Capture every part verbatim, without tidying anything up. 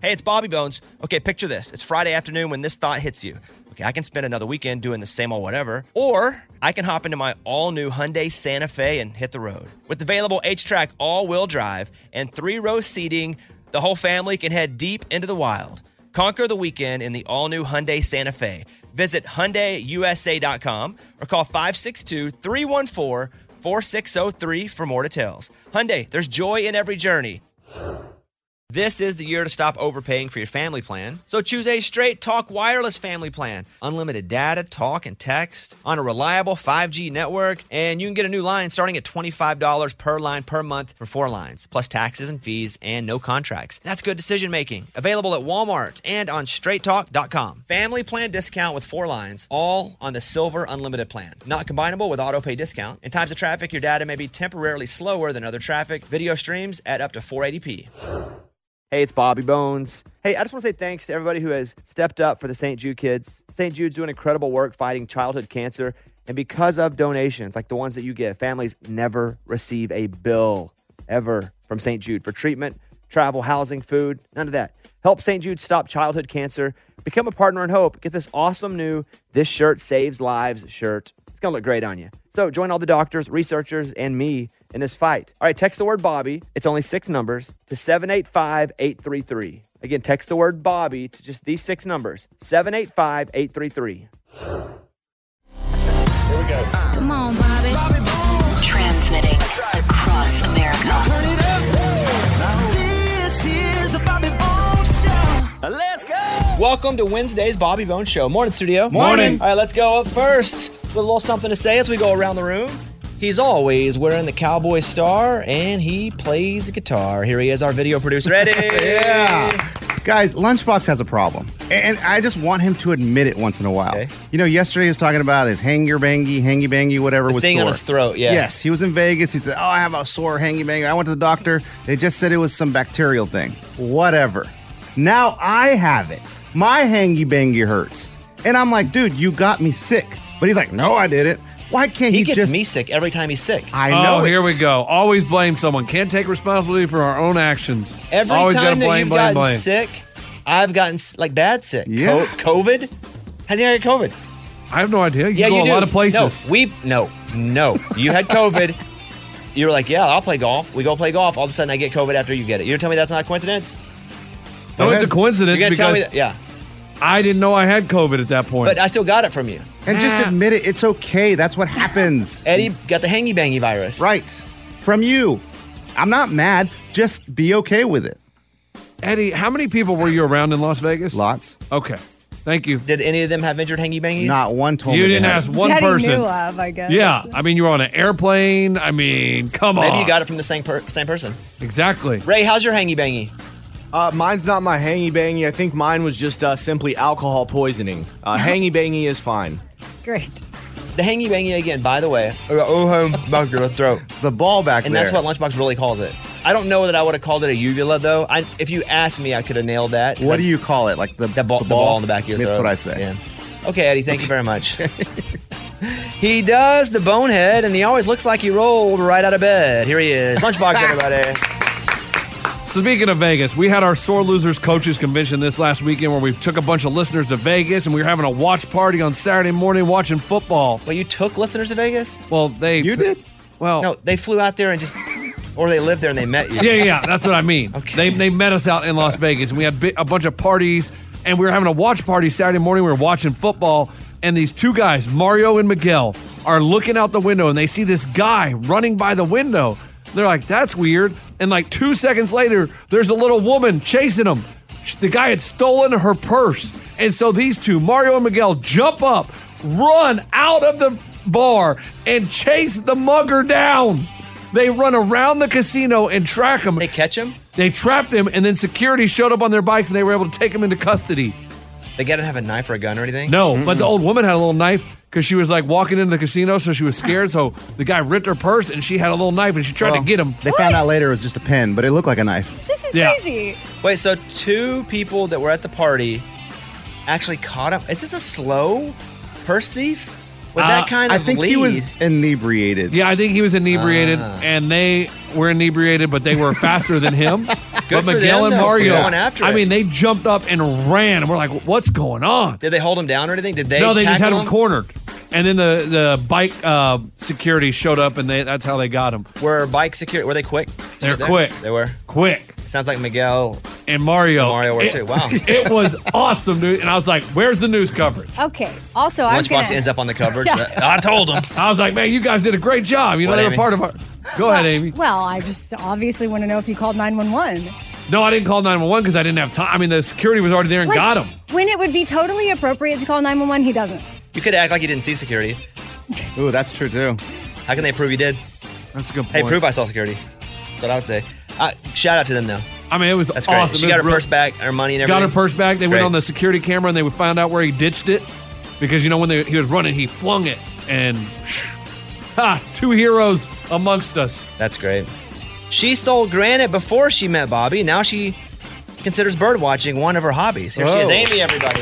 Hey, it's Bobby Bones. Okay, picture this. It's Friday afternoon when this thought hits you. Okay, I can spend another weekend doing the same old whatever, or I can hop into my all-new Hyundai Santa Fe and hit the road. With available H-Track all-wheel drive and three-row seating, the whole family can head deep into the wild. Conquer the weekend in the all-new Hyundai Santa Fe. Visit Hyundai U S A dot com or call five six two, three one four, four six zero three for more details. Hyundai, there's joy in every journey. This is the year to stop overpaying for your family plan. So choose a Straight Talk Wireless family plan. Unlimited data, talk, and text on a reliable five G network. And you can get a new line starting at twenty-five dollars per line per month for four lines, plus taxes and fees and no contracts. That's good decision making. Available at Walmart and on straight talk dot com. Family plan discount with four lines, all on the Silver Unlimited plan. Not combinable with auto pay discount. In times of traffic, your data may be temporarily slower than other traffic. Video streams at up to four eighty p. Hey, it's Bobby Bones. Hey, I just want to say thanks to everybody who has stepped up for the Saint Jude kids. Saint Jude's doing incredible work fighting childhood cancer. And because of donations like the ones that you give, families never receive a bill ever from Saint Jude for treatment, travel, housing, food, none of that. Help Saint Jude stop childhood cancer. Become a partner in hope. Get this awesome new This Shirt Saves Lives shirt. It's going to look great on you. So join all the doctors, researchers, and me in this fight. All right, text the word Bobby. It's only six numbers to seven eight five, eight three three. Again, text the word Bobby to just these six numbers, seven eight five, eight three three. Here we go. Come on, Bobby. Bobby Bones. Transmitting across America. Turn it up. This is the Bobby Bones Show. Let's go. Welcome to Wednesday's Bobby Bones Show. Morning, studio. Morning. All right, let's go up first with a little something to say as we go around the room. He's always wearing the cowboy star, and he plays guitar. Here he is, our video producer, Eddie. Yeah. Guys, Lunchbox has a problem, and I just want him to admit it once in a while. Okay. You know, yesterday he was talking about his hangy-bangy, hangy-bangy, whatever The was thing sore. on his throat, yeah. Yes, he was in Vegas. He said, oh, I have a sore hangy-bangy. I went to the doctor. They just said it was some bacterial thing. Whatever. Now I have it. My hangy-bangy hurts. And I'm like, dude, you got me sick. But he's like, no, I didn't. Why can't he, He gets just... me sick every time he's sick. I know Oh, it. here we go. Always blame someone. Can't take responsibility for our own actions. Every Always time gotta that blame, you've blame, gotten blame. sick, I've gotten s- like bad sick. Yeah. Co- COVID? How did you get COVID? I have no idea. You yeah, go you a do. lot of places. No, we no, no. You had COVID. You were like, yeah, I'll play golf. We go play golf. All of a sudden, I get COVID after you get it. You're telling me that's not a coincidence? No, it's a coincidence You're gonna tell because me that? Yeah, I didn't know I had COVID at that point. but I still got it from you. And just admit it. It's okay. That's what happens. Eddie got the hangy-bangy virus. Right. From you. I'm not mad. Just be okay with it. Eddie, how many people were you around in Las Vegas? Lots. Okay. Thank you. Did any of them have injured hangy-bangies? Not one told You me. they didn't had ask it. one That he person. knew of, I guess. Yeah. I mean, you were on an airplane. I mean, come on. Maybe you got it from the same per- same person. Exactly. Ray, how's your hangy-bangy? Uh, mine's not my hangy-bangy. I think mine was just uh, simply alcohol poisoning. Uh, hangy-bangy is fine. Great. The hangy-bangy, again, by the way. Oh, back your throat. The ball back And there. that's what Lunchbox really calls it. I don't know that I would have called it a uvula, though. I, if you asked me, I could have nailed that. What do you call it? Like the, The ball, the ball in the back of your throat. That's what I say. Yeah. Okay, Eddie, thank you very much. He does the bonehead, and he always looks like he rolled right out of bed. Here he is. Lunchbox, everybody. So speaking of Vegas, we had our Sore Losers Coaches Convention this last weekend where we took a bunch of listeners to Vegas and we were having a watch party on Saturday morning watching football. Well, you took listeners to Vegas? Well, they... You did? Well... No, they flew out there and just... Or they lived there and they met you. Yeah, yeah, that's what I mean. Okay. They they met us out in Las Vegas, and we had bi- a bunch of parties, and we were having a watch party Saturday morning. We were watching football, and these two guys, Mario and Miguel, are looking out the window, and they see this guy running by the window. They're like, that's weird. And like two seconds later, there's a little woman chasing them. The guy had stolen her purse. And so these two, Mario and Miguel, jump up, run out of the bar, and chase the mugger down. They run around the casino and track him. They catch him? They trapped him, and then security showed up on their bikes, and they were able to take him into custody. They got to have a knife or a gun or anything? No, mm-hmm. But the old woman had a little knife because she was like walking into the casino, so she was scared. So the guy ripped her purse, and she had a little knife, and she tried Well, to get him. They found out later it was just a pen, but it looked like a knife. This is Yeah. crazy. Wait, so two people that were at the party actually caught him? Is this a slow purse thief? With Uh, that kind I of think lead? he was inebriated. Yeah, I think he was inebriated, Ah. and they were inebriated, but they were faster than him. Good but for Miguel them, and though, for Mario, going after I it. mean, they jumped up and ran. And we're like, what's going on? Did they hold him down or anything? Did they? No, they just had tackle him cornered. And then the, the bike uh, security showed up, and they that's how they got him. Were bike security? Were they quick? They're There? quick. They were Quick. Sounds like Miguel And Mario. and Mario were it, too. Wow. It was awesome, dude. And I was like, where's the news coverage? Okay. Also, I was Lunchbox gonna. ends up on the coverage. Yeah. I told him. I was like, man, you guys did a great job. You know, What, they were Amy? part of our. Go ahead, Amy. Well, I just obviously want to know if you called nine one one. No, I didn't call nine one one because I didn't have time. I mean, the security was already there and Like, got him. When it would be totally appropriate to call nine one one, he doesn't. You could act like you didn't see security. Ooh, that's true too. How can they prove you did? That's a good point. Hey, prove I saw security. That's what I would say. Uh, shout out to them though. I mean, it was That's great. awesome. She It got was her real- purse back, her money and Got everything. her purse back. They Great. went on the security camera and they would find out where he ditched it because you know when they, he was running, he flung it and ha, two heroes amongst us. That's great. She sold granite before she met Bobby. Now she considers bird watching one of her hobbies. Here she is, Oh. Amy. Everybody.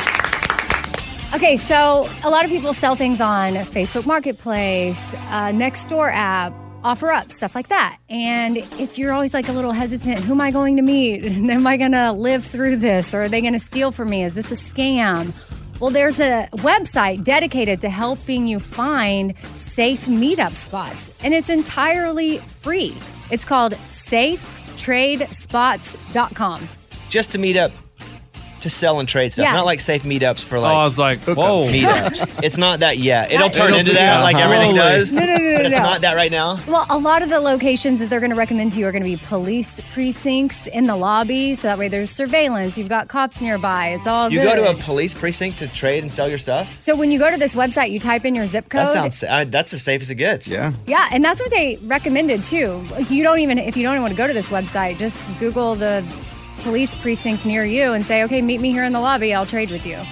Okay, so a lot of people sell things on Facebook Marketplace, uh, Nextdoor app, OfferUp, stuff like that. And it's you're always like a little hesitant. Who am I going to meet? Am I going to live through this? Or are they going to steal from me? Is this a scam? Well, there's a website dedicated to helping you find safe meetup spots, and it's entirely free. It's called safe trade spots dot com. Just to meet up to sell and trade stuff. Yeah. Not like safe meetups for Oh, like I was like, whoa. meetups. It's not that yet. It'll Not- turn It'll into do- that yeah, like everything slowly. does. No, no, no, no, But it's no. not that right now. Well, a lot of the locations that they're going to recommend to you are going to be police precincts in the lobby, so that way there's surveillance. You've got cops nearby. It's all You good. go to a police precinct to trade and sell your stuff? So when you go to this website, you type in your zip code. That sounds sa- uh, that's as safe as it gets. Yeah. Yeah, and that's what they recommended too. Like, you don't even if you don't even want to go to this website, just Google the police precinct near you and say, "Okay, meet me here in the lobby. I'll trade with you."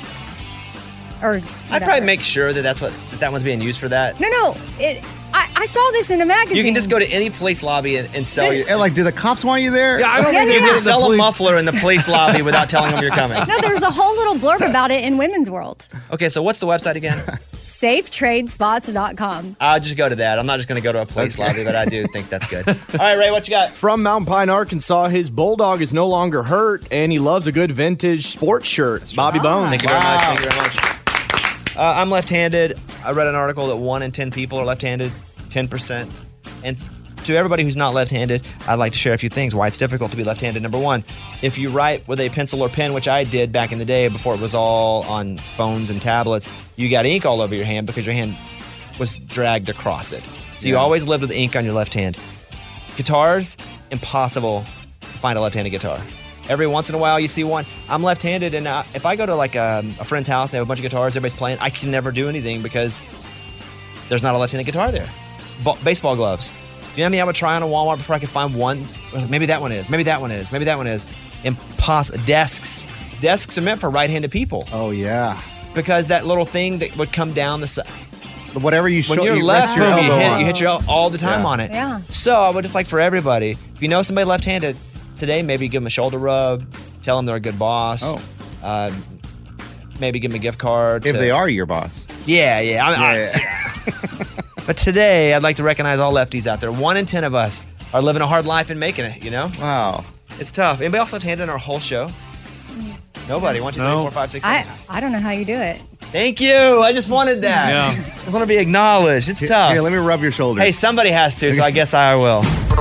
Or I'd whatever. probably make sure that that's what that, that one's being used for that. No, no. It. I, I saw this in a magazine. You can just go to any police lobby and, and sell your. And like, do the cops want you there? Yeah, I don't Yeah, think yeah, you yeah. get the Sell a police- muffler in the police lobby without telling them you're coming. No, there's a whole little blurb about it in Women's World. Okay, so what's the website again? safe trade spots dot com. I'll just go to that. I'm not just going to go to a police lobby, but I do think that's good. All right, Ray, what you got? From Mountain Pine, Arkansas, his bulldog is no longer hurt, and he loves a good vintage sports shirt. Bobby Bones. Thank you very much. Thank you very much. Uh, I'm left-handed. I read an article that one in ten people are left-handed, ten percent. And to everybody who's not left-handed, I'd like to share a few things why it's difficult to be left-handed. Number one, if you write with a pencil or pen, which I did back in the day before it was all on phones and tablets, you got ink all over your hand because your hand was dragged across it. So you Yeah. always lived with ink on your left hand. Guitars, impossible to find a left-handed guitar. Every once in a while you see one. I'm left-handed, and I, if I go to like a, a friend's house, they have a bunch of guitars, everybody's playing, I can never do anything because there's not a left-handed guitar there. Ba- baseball gloves. You know how many I would try on a Walmart before I could find one? I was like, maybe that one is. Maybe that one is. Maybe that one is. Impossible. Desks. Desks are meant for right-handed people Oh yeah. because that little thing that would come down the side. Whatever you When show, you're you left, rest your you elbow hit, on. you hit your el- all the time Yeah. on it. Yeah. So I would just like for everybody, if you know somebody left-handed today, maybe give them a should rub, tell them they're a good boss. Oh. Uh, maybe give them a gift card. If to- they are your boss. Yeah, yeah. I, I- Yeah, yeah. But today, I'd like to recognize all lefties out there. One in ten of us are living a hard life and making it, you know? Wow. It's tough. Anybody else left-handed in our whole show? Nobody. One, two, three, No. four, five, six, I, seven. I don't know how you do it. Thank you. I just wanted that. Yeah. I just want to be acknowledged. It's tough. Here, let me rub your shoulder. Hey, somebody has to, so I guess I will.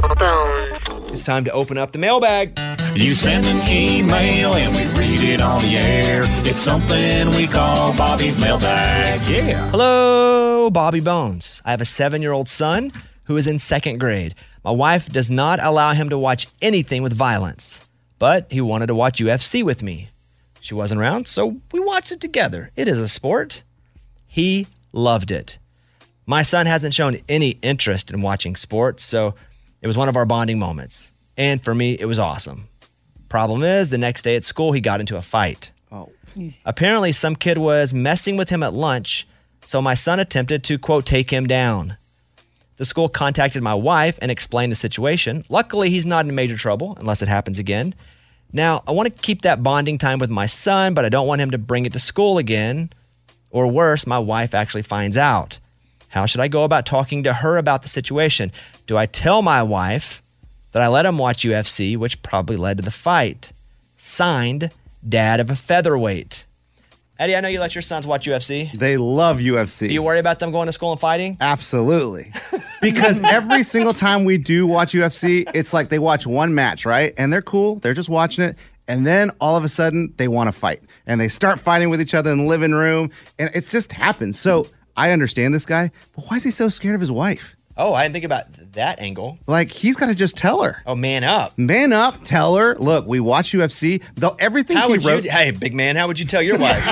It's time to open up the mailbag. You send an email and we read it on the air. It's something we call Bobby's mailbag. Yeah. Hello, Bobby Bones. I have a seven-year-old son who is in second grade. My wife does not allow him to watch anything with violence, but he wanted to watch U F C with me. She wasn't around, so we watched it together. It is a sport. He loved it. My son hasn't shown any interest in watching sports, so it was one of our bonding moments. And for me, it was awesome. Problem is, the next day at school, he got into a fight. Oh. Apparently, some kid was messing with him at lunch, so my son attempted to, quote, take him down. The school contacted my wife and explained the situation. Luckily, he's not in major trouble unless it happens again. Now, I want to keep that bonding time with my son, but I don't want him to bring it to school again. Or worse, my wife actually finds out. How should I go about talking to her about the situation? Do I tell my wife that I let him watch U F C, which probably led to the fight. Signed, dad of a featherweight. Eddie, I know you let your sons watch U F C. They love U F C. Do you worry about them going to school and fighting? Absolutely. Because every single time we do watch U F C, it's like they watch one match, right? And they're cool. They're just watching it. And then all of a sudden, they want to fight. And they start fighting with each other in the living room. And it just happens. So I understand this guy, but why is he so scared of his wife? Oh, I didn't think about that angle. Like, he's got to just tell her. Oh, man up. Man up, tell her, look, we watch U F C. Though everything How he would wrote, you, hey, big man, how would you tell your wife?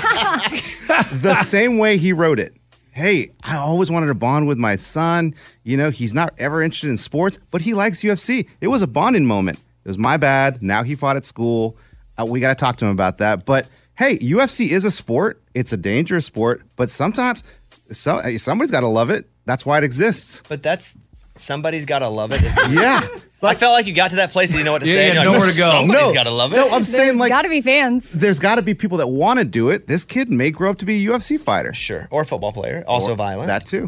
the same way he wrote it. Hey, I always wanted to bond with my son. You know, he's not ever interested in sports, but he likes U F C. It was a bonding moment. It was my bad. Now he fought at school. Uh, we got to talk to him about that. But hey, U F C is a sport. It's a dangerous sport, but sometimes so, somebody's got to love it. That's why it exists. But that's, somebody's got to love it. Yeah. I felt like you got to that place and you know what to Yeah, say. yeah, and you're nowhere like, to go. Somebody's No. got to love it. No, I'm saying There's like got to be fans. there's got to be people that want to do it. This kid may grow up to be a U F C fighter. Sure. Or a football player. Also Or violent. That too.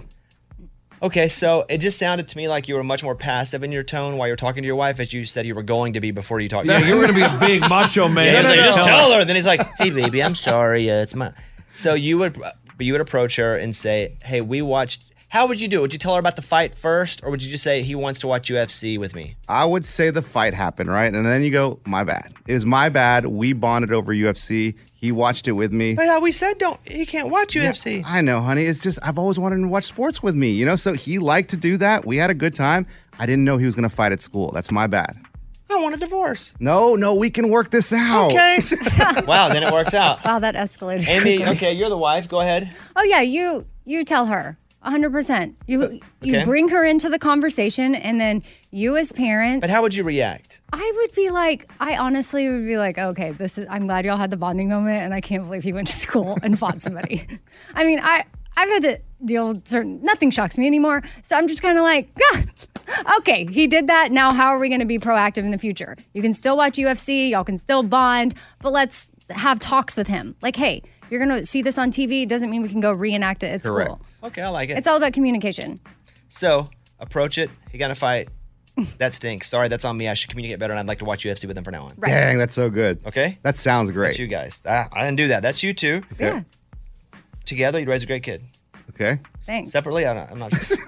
Okay, so it just sounded to me like you were much more passive in your tone while you were talking to your wife, as you said you were going to be before you talked to Yeah, her. you were going to be a big macho man. Yeah, he was like, No, no, just no. tell her. Then he's like, hey, baby, I'm sorry. Uh, it's my. So you would, you would approach her and say, hey, we watched. How would you do it? Would you tell her about the fight first, or would you just say he wants to watch U F C with me? I would say the fight happened, right? And then you go, my bad. It was my bad. We bonded over U F C. He watched it with me. But yeah, we said don't. He can't watch U F C. I know, honey. It's just I've always wanted him to watch sports with me, you know? So he liked to do that. We had a good time. I didn't know he was going to fight at school. That's my bad. I want a divorce. No, no, we can work this out. Okay. Wow, then it works out. Wow, that escalated. Amy, quickly. okay, you're the wife. Go ahead. Oh yeah, you you tell her. one hundred percent. You you Okay. bring her into the conversation, and then you as parents. But how would you react? I would be like, I honestly would be like, okay, this is. I'm glad y'all had the bonding moment, and I can't believe he went to school and fought somebody. I mean, I I've had to deal with certain. Nothing shocks me anymore, so I'm just kind of like, ah, okay, he did that. Now, how are we going to be proactive in the future? You can still watch U F C, y'all can still bond, but let's have talks with him. Like, hey, you're going to see this on T V. Doesn't mean we can go reenact it at Correct. school. Okay, I like it. It's all about communication. So approach it. He got in a fight. That stinks. Sorry, that's on me. I should communicate better, and I'd like to watch U F C with him from now on. Right. Dang, that's so good. Okay? That sounds great. That's you guys. I, I didn't do that. That's you two. Yeah. Together, you'd raise a great kid. Okay. Thanks. Separately, I'm not, I'm not sure.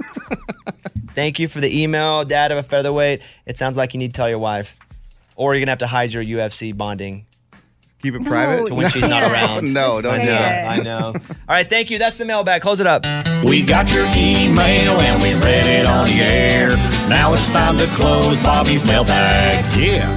Thank you for the email, Dad of a Featherweight. It sounds like you need to tell your wife, or you're going to have to hide your U F C bonding Keep it No, private. to when she's not Yeah. around. No, Just don't say do I know. that. it. I know. All right, thank you. That's the mailbag. Close it up. We got your email and we read it on the air. Now it's time to close Bobby's mailbag. Yeah.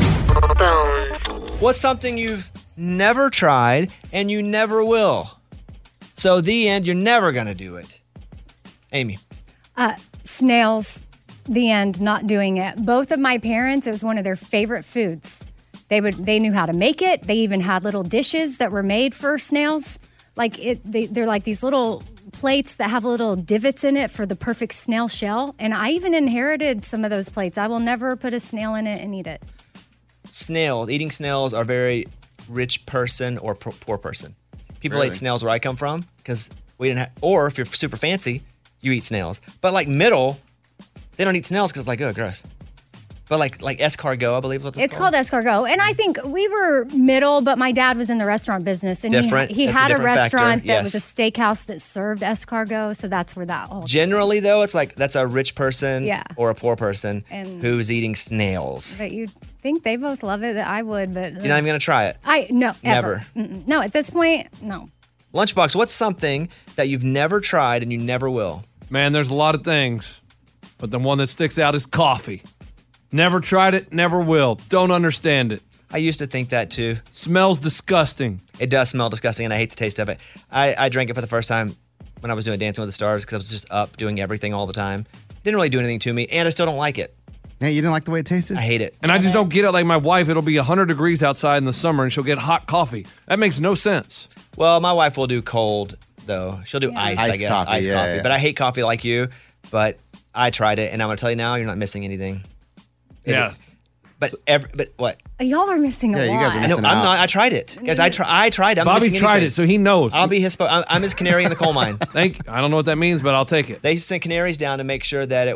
What's something you've never tried and you never will? So the end, you're never going to do it. Amy. Uh, snails, the end, not doing it. Both of my parents, it was one of their favorite foods. They would, they knew how to make it. They even had little dishes that were made for snails. Like it, they, they're like these little plates that have little divots in it for the perfect snail shell. And I even inherited some of those plates. I will never put a snail in it and eat it. Snails, eating snails are very rich person or p- poor person. People Really? ate snails where I come from because we didn't have, or if you're super fancy, you eat snails. But like middle, they don't eat snails because like, oh, gross. But like like escargot, I believe is what It's called escargot. And I think we were middle, but my dad was in the restaurant business. And Different. he, he That's a had a, different factor. restaurant that Yes. was a steakhouse that served escargot. So that's where that all Generally, though, it's like that's a rich person Yeah. or a poor person And- who's eating snails. But you'd think they both love it. That I would, but You're not even going to try it. I no Never. ever. Mm-mm. No, at this point, no. Lunchbox, what's something that you've never tried and you never will? Man, there's a lot of things, but the one that sticks out is coffee. Never tried it, never will. Don't understand it. I used to think that too. Smells disgusting. It does smell disgusting, and I hate the taste of it. I, I drank it for the first time when I was doing Dancing with the Stars because I was just up doing everything all the time. Didn't really do anything to me, and I still don't like it. Hey, you didn't like the way it tasted? I hate it. And I just don't get it. Like my wife, it'll be one hundred degrees outside in the summer and she'll get hot coffee. That makes no sense. Well, my wife will do cold, though. She'll do iced, I Iced guess. coffee, iced yeah, coffee. yeah. But I hate coffee like you, but I tried it, and I'm going to tell you now, you're not missing anything. It Yeah. is. But every, but what? Y'all are missing a Yeah, you lot. guys are I know, missing I'm out. not. I tried it. Guys, I, try, I tried it. I'm not Bobby missing tried anything. it, so he knows. I'll be his, spo- I'm I'm his canary in the coal mine. Thank. I don't know what that means, but I'll take it. They send canaries down to make sure that it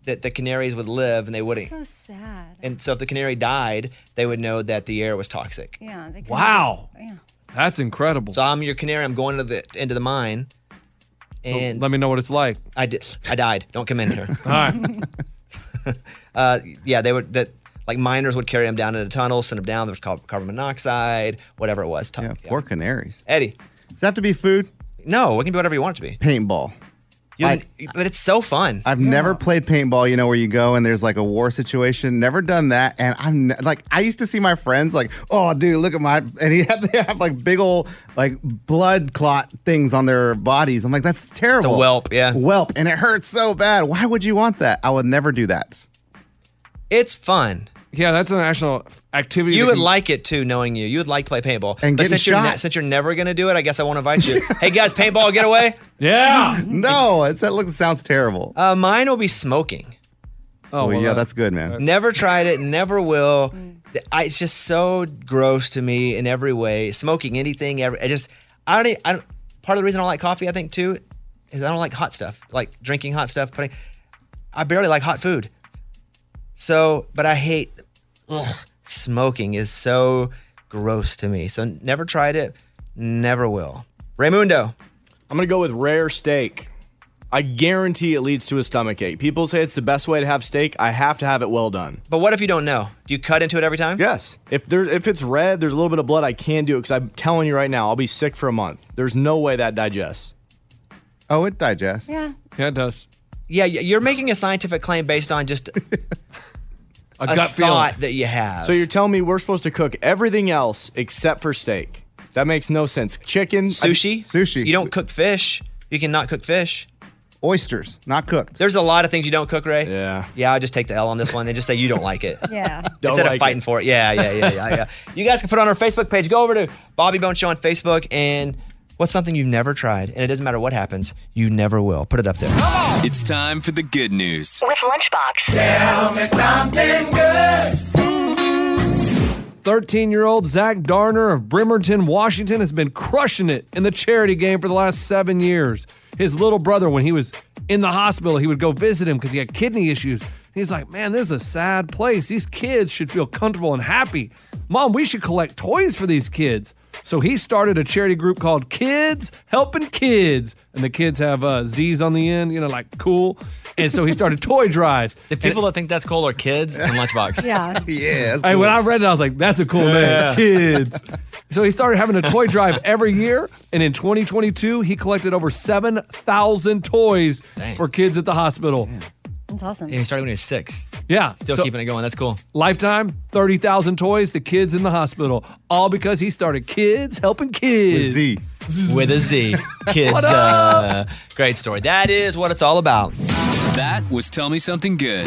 that the canaries would live and they wouldn't. So sad. And so if the canary died, they would know that the air was toxic. Yeah. They couldn't- Wow. Yeah. That's incredible. So I'm your canary. I'm going to the into the mine, and Let me know what it's like. I did. I died. Don't come in here. All right. uh, yeah, they would that like miners would carry them down into the tunnel, send them down. There was car- carbon monoxide, whatever it was. Yeah, Yeah. poor canaries. Eddie, Does it have to be food? no, it can be whatever you want it to be. Paintball. You I- but it's so fun. I've never played paintball, you know, where you go and there's like a war situation. Never done that. And I'm ne- like, I used to see my friends like, oh, dude, look at my, and he have, they have like big old like blood clot things on their bodies. I'm like, that's terrible. It's a whelp, yeah. Whelp. And it hurts so bad. Why would you want that? I would never do that. It's fun. Yeah, that's a national activity. You that would can- like it too, knowing you. You would like to play paintball. And but getting since you're, shot. since you're never going to do it, I guess I won't invite you. Hey guys, paintball getaway. Yeah. No, it's, that looks, sounds terrible. Uh, mine will be smoking. Oh, well, yeah, that- that's good, man. Never tried it, never will. I, it's just so gross to me in every way. Smoking anything, ever. I just, I don't, e- I don't. Part of the reason I don't like coffee, I think, too, is I don't like hot stuff, like drinking hot stuff. Putting, I barely like hot food. So, but I hate. Ugh, smoking is so gross to me. So never tried it, never will. Raymundo. I'm going to go with rare steak. I guarantee it leads to a stomach ache. People say it's the best way to have steak. I have to have it well done. But what if you don't know? Do you cut into it every time? Yes. If there's if it's red, there's a little bit of blood, I can do it because I'm telling you right now, I'll be sick for a month. There's no way that digests. Oh, it digests. Yeah. Yeah, it does. Yeah, y- you're making a scientific claim based on just A, a gut feeling. thought that you have. So you're telling me we're supposed to cook everything else except for steak? That makes no sense. Chicken, Sushi? Sushi. You don't cook fish. You can not cook fish. Oysters, not cooked. There's a lot of things you don't cook, Ray. Yeah. Yeah, I'll just take the L on this one and just say you don't like it. Yeah. Don't Instead like of fighting it. for it. Yeah, yeah, yeah, yeah, yeah. You guys can put it on our Facebook page. Go over to Bobby Bone Show on Facebook and what's something you've never tried? And it doesn't matter what happens, you never will. Put it up there. It's time for the good news. With Lunchbox. thirteen-year-old Zach Darner of Bremerton, Washington, has been crushing it in the charity game for the last seven years. His little brother, when he was in the hospital, he would go visit him because he had kidney issues. He's like, man, this is a sad place. These kids should feel comfortable and happy. Mom, we should collect toys for these kids. So he started a charity group called Kids Helping Kids. And the kids have uh, Z's on the end, you know, like cool. And so he started toy drives. The people that think that's cool are kids and Lunchbox. Yeah. Yeah. That's Hey, cool. when I read it, I was like, that's a cool name. Kids. So he started having a toy drive every year. And in twenty twenty-two, he collected over seven thousand toys Dang. for kids at the hospital. That's awesome. Yeah, he started when he was six. Yeah. Still so keeping it going. That's cool. lifetime, thirty thousand toys to kids in the hospital. All because he started Kids Helping Kids. Z. With a Z. Kids. What Uh, great story. That is what it's all about. That was Tell Me Something Good.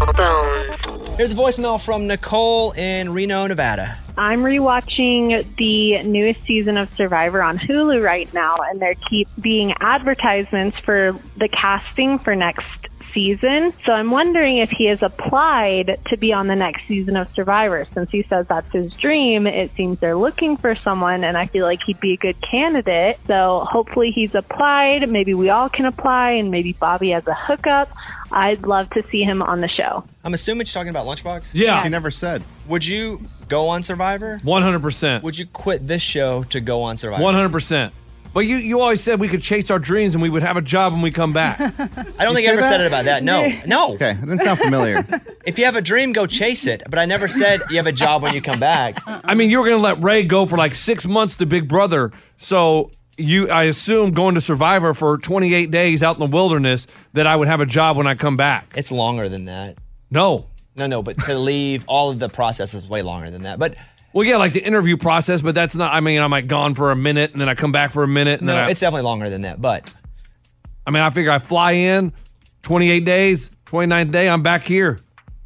Here's a voicemail from Nicole in Reno, Nevada. I'm rewatching the newest season of Survivor on Hulu right now, and there keep being advertisements for the casting for next season. So I'm wondering if he has applied to be on the next season of Survivor. Since he says that's his dream, it seems they're looking for someone, and I feel like he'd be a good candidate. So hopefully he's applied. Maybe we all can apply, and maybe Bobby has a hookup. I'd love to see him on the show. I'm assuming you're talking about Lunchbox? Yeah. She never said. Would you go on Survivor? one hundred percent. Would you quit this show to go on Survivor? one hundred percent. But you, you always said we could chase our dreams and we would have a job when we come back. I don't You think I say ever that? said it about that. No. No. Okay, it didn't sound familiar. If you have a dream, go chase it. But I never said you have a job when you come back. I mean, you were going to let Ray go for like six months to Big Brother. So you, I assume, going to Survivor for twenty-eight days out in the wilderness, that I would have a job when I come back. It's longer than that. No. No, no, but to leave, all of the process is way longer than that. But Well, yeah, like the interview process, but that's not, I mean, I'm like gone for a minute and then I come back for a minute. And no, then I, it's definitely longer than that. But I mean, I figure I fly in, twenty-eight days, twenty-ninth day, I'm back here.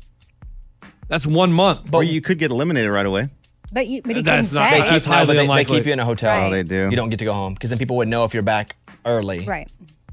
That's one month. Or you could get eliminated right away. But you, but he That's couldn't not- say. they keep, That's no, highly but they, they unlikely. keep you in a hotel. Right. Oh, they do. You don't get to go home because then people would know if you're back early Right.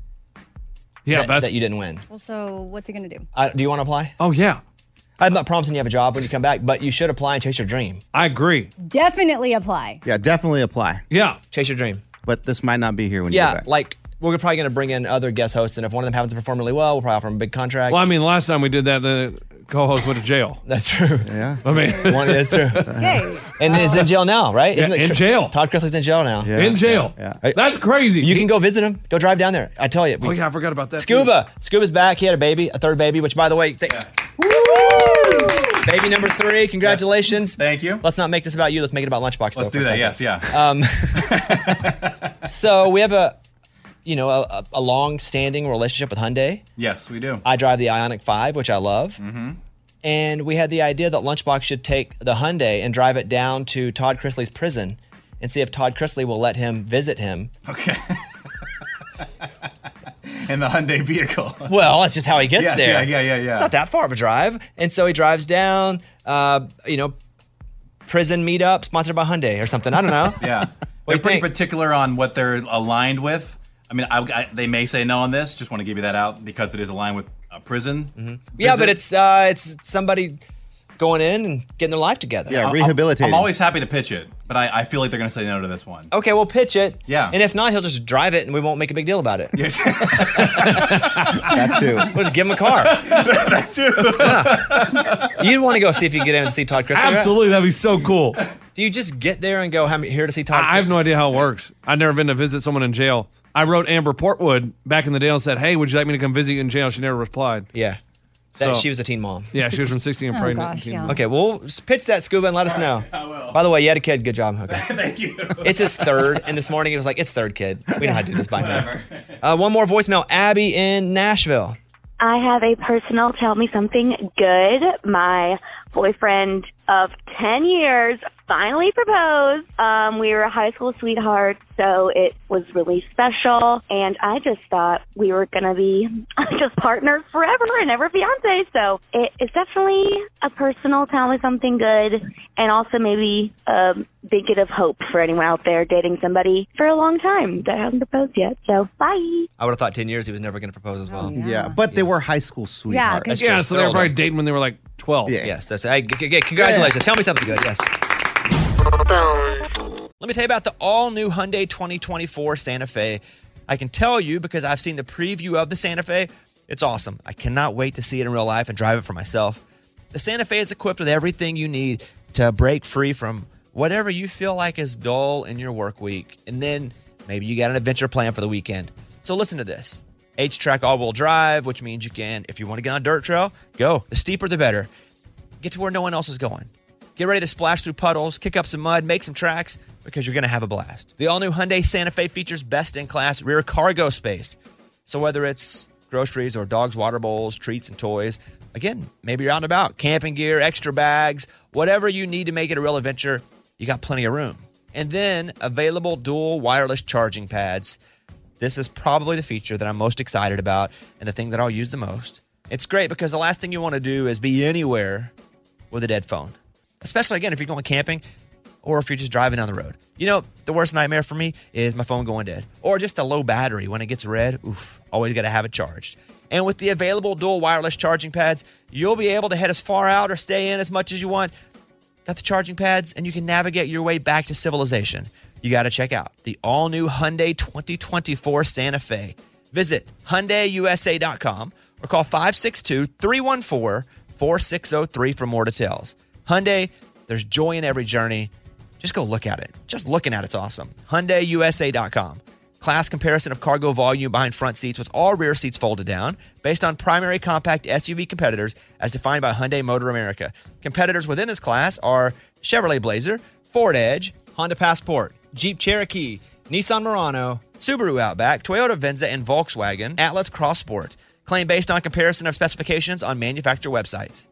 Yeah, that, that's. that you didn't win. Well, so what's he going to do? Uh, do you want to apply? Oh, yeah. I'm not promising you have a job when you come back, but you should apply and chase your dream. I agree. Definitely apply. Yeah, definitely apply. Yeah. Chase your dream. But this might not be here when you Yeah, get back. like we're probably going to bring in other guest hosts, and if one of them happens to perform really well, we'll probably offer them a big contract. Well, I mean, last time we did that, the co-host went to jail. That's true. Yeah. I mean, One, that's true. Okay. And is in jail now, right? Yeah, in jail. Todd Chrisley's in jail now. Yeah. in jail. Yeah. That's crazy. You can go visit him. Go drive down there. I tell you. Oh, yeah, I forgot about that. Scuba. Scuba's back. He had a baby, a third baby, which, by the way, th- baby number three. Congratulations. Thank you. Let's not make this about you. Let's make it about Lunchbox. Let's though, do for a that. second. Yes, yeah. Um, so we have a, you know, a, a long-standing relationship with Hyundai. Yes, we do. I drive the Ioniq five, which I love. Mm-hmm. And we had the idea that Lunchbox should take the Hyundai and drive it down to Todd Chrisley's prison and see if Todd Chrisley will let him visit him. Okay. In the Hyundai vehicle. Well, that's just how he gets Yes, there. yeah, yeah, yeah, yeah. It's not that far of a drive. And so he drives down, uh, you know, prison meetup sponsored by Hyundai or something. I don't know. Yeah. What do They're you pretty think? particular on what they're aligned with. I mean, I, I, they may say no on this. Just want to give you that out because it is aligned with a prison. Mm-hmm. Yeah, but it's uh, it's somebody going in and getting their life together. Yeah, I'm- rehabilitating. I'm always happy to pitch it, but I, I feel like they're going to say no to this one. Okay, we'll pitch it. Yeah. And if not, he'll just drive it and we won't make a big deal about it. Yes. That too. We'll just give him a car. That too. Yeah. You'd want to go see if you can get in and see Todd Chrisley, right? Absolutely, that'd be so cool. Do you just get there and go, I'm here to see Todd I I have no idea how it works. I've never been to visit someone in jail. I wrote Amber Portwood back in the day and said, hey, would you like me to come visit you in jail? She never replied. Yeah. That, So- she was a teen mom. Yeah, she was from sixteen and Oh, pregnant. gosh, yeah. Okay, well, just pitch that, Scuba, and let us know. I will. By the way, you had a kid. Good job. Okay. Thank you. It's his third, and this morning it was like, it's third kid. We know how to do this by now. Uh, one more voicemail. Abby in Nashville. I have a personal tell me something good. My boyfriend of ten years finally proposed. Um, we were high school sweethearts, so it was really special. And I just thought we were going to be just partners forever and ever fiancés. So it, it's definitely a personal tell me something good, and also maybe a big of hope for anyone out there dating somebody for a long time that hasn't proposed yet. So bye. I would have thought ten years he was never going to propose as well. Yeah, but they were high school sweethearts. That's Yeah, true. so They're they were probably older. dating when they were like twelve. Yeah. Yes, that's hey, g- g- congratulations. Tell me something good. Yes. Let me tell you about the all-new Hyundai twenty twenty-four Santa Fe. I can tell you because I've seen the preview of the Santa Fe. It's awesome. I cannot wait to see it in real life and drive it for myself. The Santa Fe is equipped with everything you need to break free from whatever you feel like is dull in your work week. And then maybe you got an adventure plan for the weekend. So listen to this. H-Track all-wheel drive, which means you can, if you want to get on a dirt trail, go. The steeper, the better. Get to where no one else is going. Get ready to splash through puddles, kick up some mud, make some tracks, because you're going to have a blast. The all-new Hyundai Santa Fe features best-in-class rear cargo space. So whether it's groceries or dogs' water bowls, treats, and toys, again, maybe you're out and about, camping gear, extra bags, whatever you need to make it a real adventure, you got plenty of room. And then available dual wireless charging pads. This is probably the feature that I'm most excited about and the thing that I'll use the most. It's great because the last thing you want to do is be anywhere with a dead phone. Especially, again, if you're going camping or if you're just driving down the road. You know, the worst nightmare for me is my phone going dead. Or just a low battery when it gets red. Oof, always got to have it charged. And with the available dual wireless charging pads, you'll be able to head as far out or stay in as much as you want. Got the charging pads, and you can navigate your way back to civilization. You got to check out the all-new Hyundai twenty twenty-four Santa Fe. Visit Hyundai U S A dot com or call five six two, three one four, four six zero three for more details. Hyundai, there's joy in every journey. Just go look at it. Just looking at it's awesome. Hyundai U S A dot com. Class comparison of cargo volume behind front seats with all rear seats folded down based on primary compact S U V competitors as defined by Hyundai Motor America. Competitors within this class are Chevrolet Blazer, Ford Edge, Honda Passport, Jeep Cherokee, Nissan Murano, Subaru Outback, Toyota Venza, and Volkswagen Atlas Cross Sport. Claim based on comparison of specifications on manufacturer websites.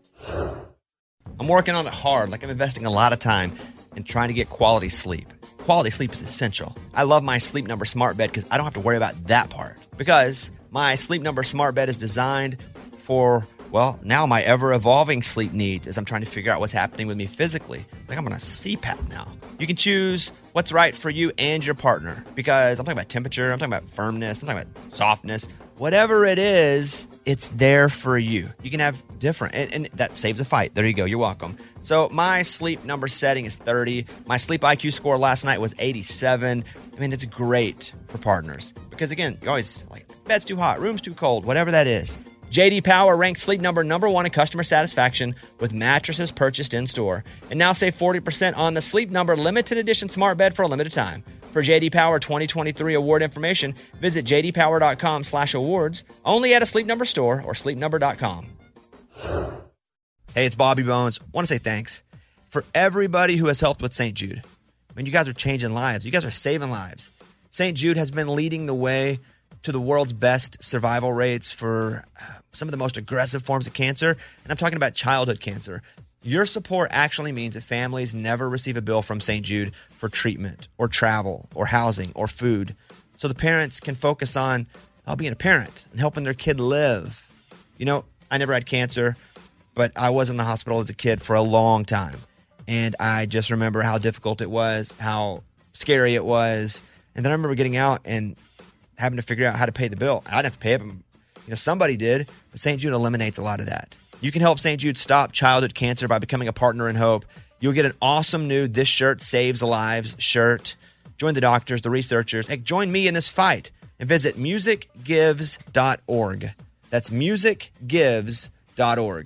I'm working on it hard, like I'm investing a lot of time in trying to get quality sleep. Quality sleep is essential. I love my Sleep Number smart bed because I don't have to worry about that part. Because my Sleep Number smart bed is designed for, well, now my ever-evolving sleep needs as I'm trying to figure out what's happening with me physically. Like I'm on a C PAP now. You can choose what's right for you and your partner because I'm talking about temperature, I'm talking about firmness, I'm talking about softness. Whatever it is, it's there for you. You can have different, and, and that saves a fight. There you go. You're welcome. So my Sleep Number setting is thirty. My Sleep I Q score last night was eighty-seven. I mean, it's great for partners. Because again, you're always like, bed's too hot, room's too cold, whatever that is. J D Power ranked Sleep Number number one in customer satisfaction with mattresses purchased in-store. And now save forty percent on the Sleep Number limited edition smart bed for a limited time. For J D Power twenty twenty-three award information, visit jdpower.com slash awards, only at a Sleep Number store or sleep number dot com. Hey, it's Bobby Bones. I want to say thanks for everybody who has helped with Saint Jude. I mean, you guys are changing lives. You guys are saving lives. Saint Jude has been leading the way to the world's best survival rates for uh, some of the most aggressive forms of cancer. And I'm talking about childhood cancer. Your support actually means that families never receive a bill from Saint Jude for treatment or travel or housing or food. So the parents can focus on uh, being a parent and helping their kid live. You know, I never had cancer, but I was in the hospital as a kid for a long time. And I just remember how difficult it was, how scary it was. And then I remember getting out and having to figure out how to pay the bill. I didn't have to pay it, but you know, somebody did. But Saint Jude eliminates a lot of that. You can help Saint Jude stop childhood cancer by becoming a partner in hope. You'll get an awesome new This Shirt Saves Lives shirt. Join the doctors, the researchers. Hey, join me in this fight and visit music gives dot org. That's music gives dot org.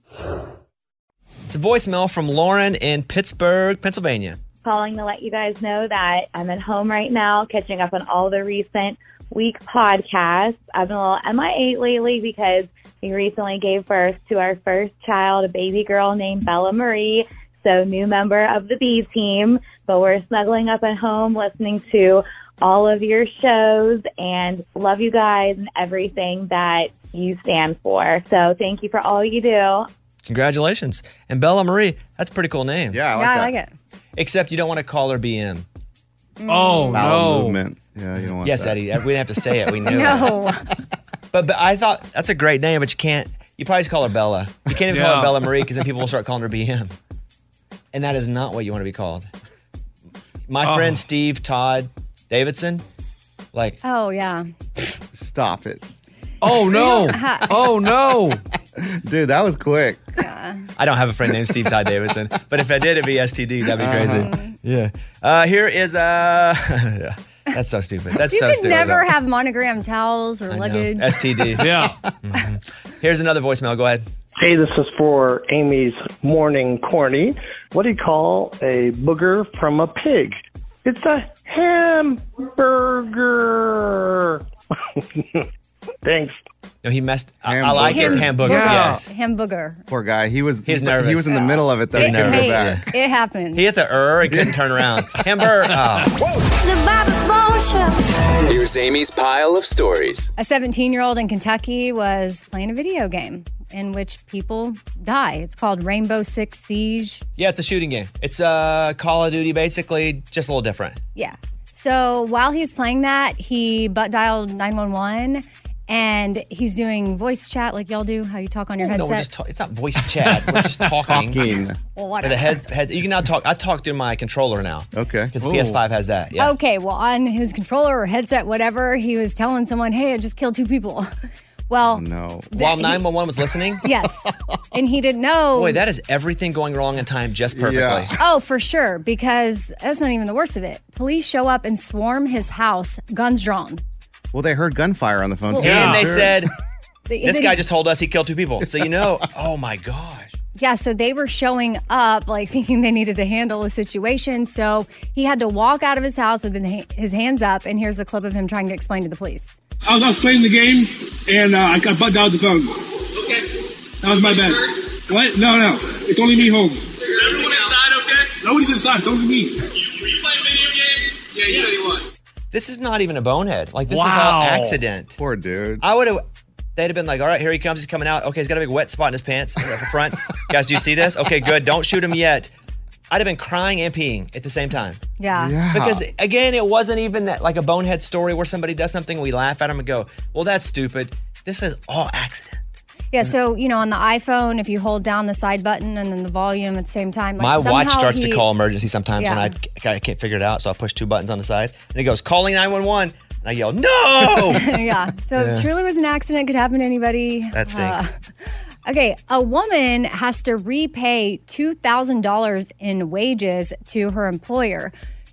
It's a voicemail from Lauren in Pittsburgh, Pennsylvania. Calling to let you guys know that I'm at home right now, catching up on all the recent week podcasts. I've been a little M I A lately because we recently gave birth to our first child, a baby girl named Bella Marie. So new member of the B team, but we're snuggling up at home listening to all of your shows and love you guys and everything that you stand for. So thank you for all you do. Congratulations. And Bella Marie, that's a pretty cool name. Yeah, I like Yeah, I that. like it. Except you don't want to call her B M. Oh, Bowel no. movement. Yeah, you don't want Yes, that. Eddie. We didn't have to say it. We knew it. No. But, but I thought that's a great name, but you can't. You probably just call her Bella. You can't even call Yeah. her Bella Marie because then people will start calling her B M. And that is not what you want to be called. My Oh. friend Steve Todd Davidson, like, Oh, yeah. Stop it. Oh, no. Ha- Oh, no. Dude, that was quick. I don't have a friend named Steve Todd Davidson, but if I did, it'd be S T D. That'd be crazy. Yeah. Uh, here is uh, yeah. That's so stupid. That's You so could stupid. never have monogram towels or I know. luggage. S T D. Yeah. Here's another voicemail. Go ahead. Hey, this is for Amy's morning corny. What do you call a booger from a pig? It's a hamburger. Thanks. No, he messed. I, I like it. It's hamburger. Yeah. Yes. Hamburger. Poor guy. He was He's he, nervous. He was in the middle of it, though. He's He couldn't nervous. go Hey, back. it happens. He hit the er. He couldn't turn around. Hamburger. Oh. Here's Amy's pile of stories. A seventeen-year-old in Kentucky was playing a video game in which people die. It's called Rainbow Six Siege. Yeah, it's a shooting game. It's uh, Call of Duty, basically, just a little different. Yeah. So while he was playing that, he butt dialed nine one one and he's doing voice chat like y'all do, how you talk on your No, headset. we're just ta- it's not voice chat. We're just talking. Talking. Well, Or whatever. the head, head. You can now talk. I talk through my controller now Okay. because P S five has that. Yeah. Okay, well, on his controller or headset, whatever, he was telling someone, hey, I just killed two people. Well, No. While he- nine one one was listening. yes. And he didn't know. Boy, that is everything going wrong in time just perfectly. Yeah. Oh, for sure, because that's not even the worst of it. Police show up and swarm his house, guns drawn. Well, they heard gunfire on the phone, too. And they Sure. said, They- this they- guy just told us he killed two people. So you know, oh my gosh. Yeah, so they were showing up, like thinking they needed to handle a situation. So he had to walk out of his house with his hands up. And here's a clip of him trying to explain to the police. I was, I was playing the game, and uh, I got butt dialed the phone. Okay. That was my bad. What? No, no. It's only me home. Is everyone inside okay? Nobody's inside. It's only me. You, you play video games? Yeah, you said he was. This is not even a bonehead. Like, this is Wow. all accident. Poor dude. I would have, they'd have been like, all right, here he comes. He's coming out. Okay, he's got a big wet spot in his pants at the front. Guys, do you see this? Okay, good. Don't shoot him yet. I'd have been crying and peeing at the same time. Yeah. Yeah. Because, again, it wasn't even that like a bonehead story where somebody does something, we laugh at him and go, well, that's stupid. This is all accident. Yeah, so, you know, on the iPhone, if you hold down the side button and then the volume at the same time. Like My watch somehow starts he- to call emergency sometimes Yeah. when I, I can't figure it out, so I push two buttons on the side. And it goes, calling nine one one. And I yell, no! yeah, so Yeah. it truly was an accident. Could happen to anybody. That stinks. Okay, a woman has to repay two thousand dollars in wages to her employer.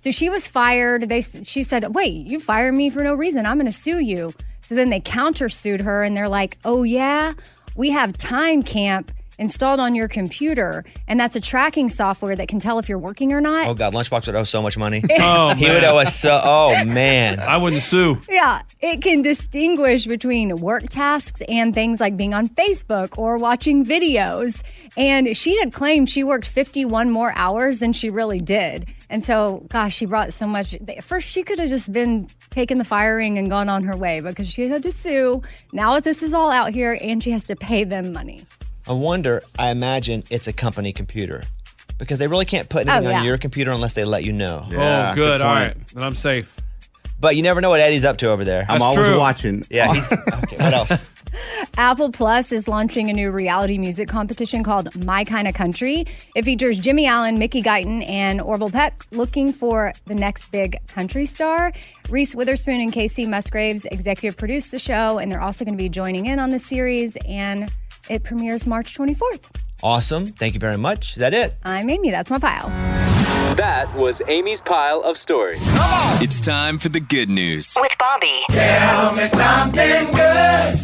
So she was fired. They she said, "Wait, you fired me for no reason. I'm going to sue you." So then they countersued her, and they're like, "Oh yeah, we have Time Camp installed on your computer, and that's a tracking software that can tell if you're working or not." Oh God, Lunchbox would owe so much money. Oh, he man. would owe us so. Oh man, I wouldn't sue. Yeah, it can distinguish between work tasks and things like being on Facebook or watching videos. And she had claimed she worked fifty-one more hours than she really did. And so, gosh, she brought so much. First, she could have just been taken the firing and gone on her way because she had to sue. Now this is all out here, and she has to pay them money. I wonder, I imagine it's a company computer because they really can't put anything Oh, yeah. on your computer unless they let you know. oh, good. All right. Then I'm safe. But you never know what Eddie's up to over there. I'm That's always true. watching. Yeah, he's okay. What else? Apple Plus is launching a new reality music competition called My Kinda Country. It features Jimmy Allen, Mickey Guyton, and Orville Peck looking for the next big country star. Reese Witherspoon and Casey Musgraves executive produced the show, and they're also going to be joining in on the series, and it premieres March twenty-fourth. Awesome. Thank you very much. Is that it? I'm Amy. That's my pile. That was Amy's pile of stories. It's time for the good news. With Bobby. Tell me something good.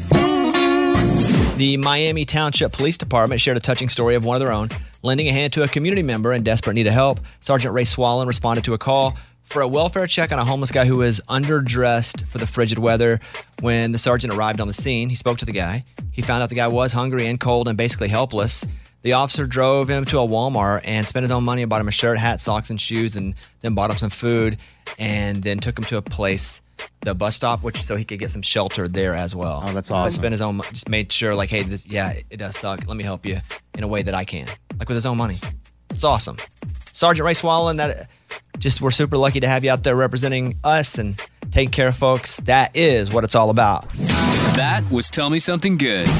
The Miami Township Police Department shared a touching story of one of their own, lending a hand to a community member in desperate need of help. Sergeant Ray Swallen responded to a call for a welfare check on a homeless guy who was underdressed for the frigid weather. When the sergeant arrived on the scene, he spoke to the guy. He found out the guy was hungry and cold and basically helpless. The officer drove him to a Walmart and spent his own money and bought him a shirt, hat, socks, and shoes, and then bought him some food, and then took him to a place, the bus stop, which so he could get some shelter there as well. Oh, that's But awesome. spent his own, just made sure like, hey, this, yeah, it does suck. Let me help you in a way that I can, like with his own money. It's awesome. Sergeant Ray Swallen, that just we're super lucky to have you out there representing us and taking care of folks. That is what it's all about. That was Tell Me Something Good.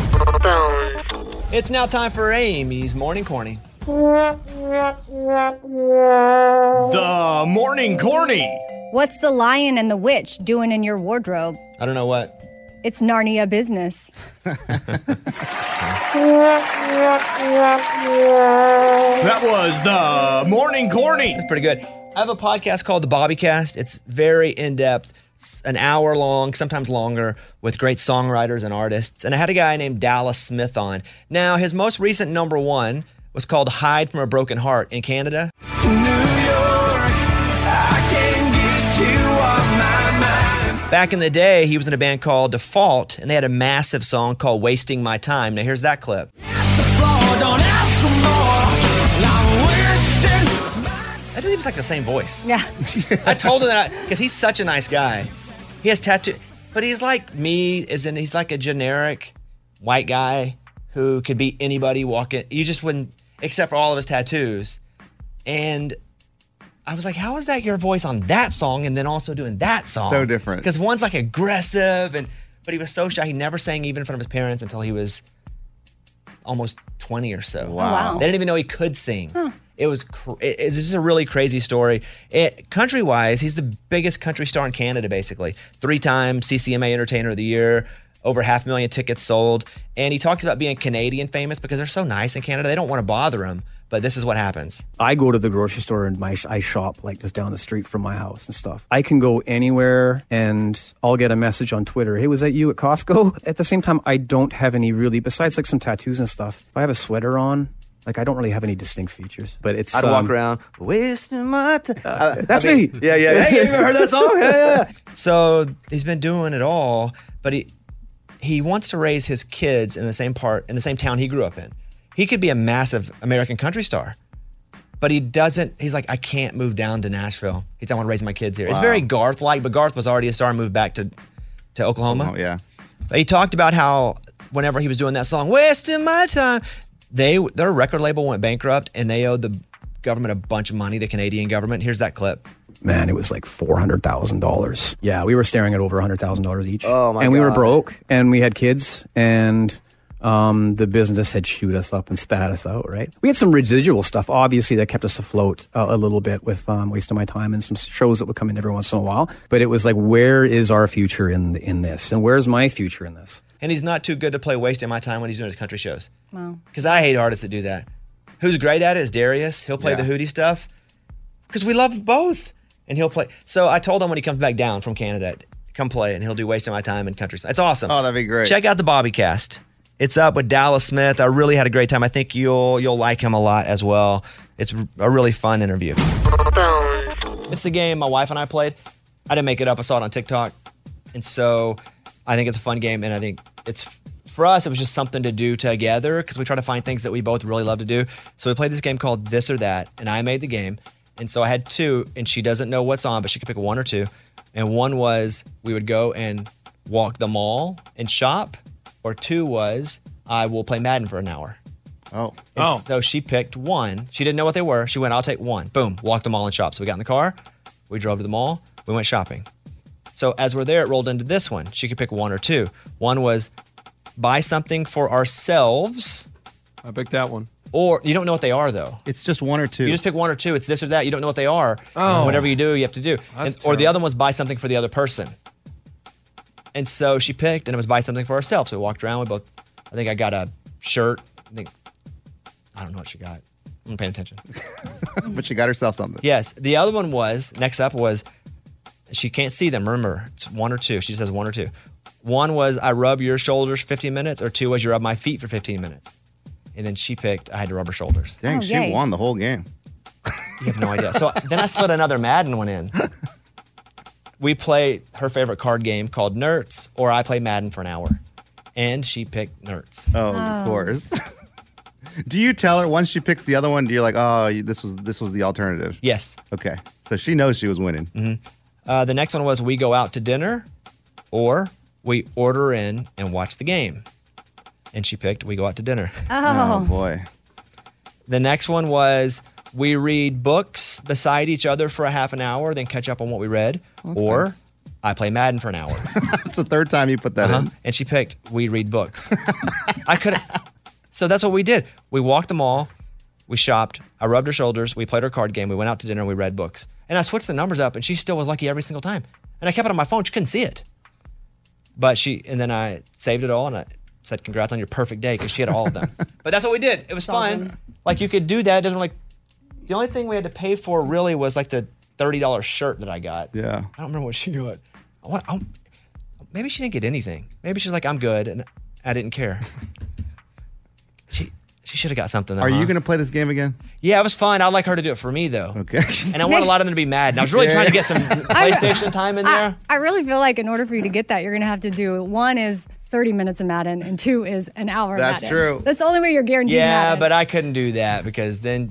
It's now time for Amy's Morning Corny. The Morning Corny. What's the lion and the witch doing in your wardrobe? I don't know what. It's Narnia business. That was the Morning Corny. That's pretty good. I have a podcast called The Bobbycast. It's very in-depth. It's an hour long, sometimes longer, with great songwriters and artists. And I had a guy named Dallas Smith on. Now, his most recent number one was called Hide from a Broken Heart in Canada. Back in the day, he was in a band called Default, and they had a massive song called Wasting My Time. Now, here's that clip. That doesn't even like the same voice. Yeah. I told him that because he's such a nice guy. He has tattoo, but he's like me, is in he's like a generic white guy who could be anybody walking. You just wouldn't, except for all of his tattoos. And I was like, how is that your voice on that song and then also doing that song? So different. Because one's like aggressive, and but he was so shy. He never sang even in front of his parents until he was almost twenty or so. Wow. wow. They didn't even know he could sing. Huh. It was cr- it, it's just a really crazy story. It, country-wise, he's the biggest country star in Canada, basically. Three-time C C M A Entertainer of the Year, over half a million tickets sold. And he talks about being Canadian famous because they're so nice in Canada. They don't want to bother him, but this is what happens. I go to the grocery store and my I shop like just down the street from my house and stuff. I can go anywhere and I'll get a message on Twitter. Hey, was that you at Costco? At the same time, I don't have any really, besides like some tattoos and stuff. If I have a sweater on, like I don't really have any distinct features. But it's I'd um, walk around wasting my time. Uh, that's I mean, me. Yeah, yeah. Hey, you ever heard that song? Yeah, yeah. So he's been doing it all, but he he wants to raise his kids in the same part in the same town he grew up in. He could be a massive American country star, but he doesn't. He's like, I can't move down to Nashville. He's, I want to raise my kids here. Wow. It's very Garth-like, but Garth was already a star and moved back to, to Oklahoma. Oh, yeah. But he talked about how whenever he was doing that song, wasting my time, they their record label went bankrupt and they owed the government a bunch of money, the Canadian government. Here's that clip. Man, it was like four hundred thousand dollars. Yeah, we were staring at over one hundred thousand dollars each. Oh, my And we were God. broke, and we had kids, and um, the business had chewed us up and spat us out, right? We had some residual stuff, obviously, that kept us afloat uh, a little bit with um, Wasting My Time and some shows that would come in every once in a while. But it was like, where is our future in in this? And where's my future in this? And he's not too good to play Wasting My Time when he's doing his country shows. Wow. Because I hate artists that do that. Who's great at it is Darius. He'll play Yeah. the Hootie stuff. Because we love both. and he'll play. So I told him when he comes back down from Canada, come play, and he'll do Wasting My Time in Countryside. It's awesome. Oh, that'd be great. Check out the Bobbycast. It's up with Dallas Smith. I really had a great time. I think you'll you'll like him a lot as well. It's a really fun interview. It's a game my wife and I played. I didn't make it up. I saw it on TikTok. And so I think it's a fun game. And I think it's, for us, it was just something to do together because we try to find things that we both really love to do. So we played this game called This or That, and I made the game. And so I had two, and she doesn't know what's on, but she could pick one or two. And one was we would go and walk the mall and shop, or two was I will play Madden for an hour. Oh. And Oh. so she picked one. She didn't know what they were. She went, I'll take one. Boom, walked the mall and shop. So we got in the car, we drove to the mall, we went shopping. So as we're there, it rolled into this one. She could pick one or two. One was buy something for ourselves. I picked that one. Or you don't know what they are, though. It's just one or two. You just pick one or two. It's this or that. You don't know what they are. Oh. Whatever you do, you have to do. That's And- or the terrible. other one was buy something for the other person. And so she picked, and it was buy something for herself. So we walked around. We both, I think I got a shirt. I think, I don't know what she got. I'm not paying attention. But she got herself something. Yes. The other one was, next up was, she can't see them. Remember, it's one or two. She just has one or two. One was I rub your shoulders for fifteen minutes, or two was you rub my feet for fifteen minutes. And then she picked, I had to rub her shoulders. Dang, Oh, she yay. won the whole game. You have no idea. So then I slid another Madden one in. We play her favorite card game called Nerds, or I play Madden for an hour. And she picked Nerds. Oh, of course. Do you tell her once she picks the other one? Do you like, oh, you- this was this was the alternative? Yes. Okay, so she knows she was winning. Mm-hmm. Uh, the next one was we go out to dinner, or we order in and watch the game. And she picked we go out to dinner. Oh. boy. The next one was we read books beside each other for a half an hour, then catch up on what we read. that's or nice. I play Madden for an hour. That's the third time you put that Uh-huh. in. And she picked we read books. I couldn't. So that's what we did. We walked the mall, we shopped, I rubbed her shoulders, we played her card game, we went out to dinner, and we read books. And I switched the numbers up, and she still was lucky every single time. And I kept it on my phone. She couldn't see it. But she, and then I saved it all, and I said, congrats on your perfect day, because she had all of them. But that's what we did. It was That's fun. awesome. Like, you could do that. It doesn't like, the only thing we had to pay for really was like the thirty dollars shirt that I got. Yeah. I don't remember what she got. I want, I, maybe she didn't get anything. Maybe she's like, I'm good, and I didn't care. She she should have got something. Though, Are huh? you going to play this game again? Yeah, it was fun. I'd like her to do it for me though. Okay. And I want a lot of them to be mad. And I was really Yeah. trying to get some PlayStation time in there. I, I really feel like in order for you to get that, you're going to have to do one is thirty minutes of Madden and two is an hour of That's Madden. true. That's the only way you're guaranteed yeah, Madden. but I couldn't do that because then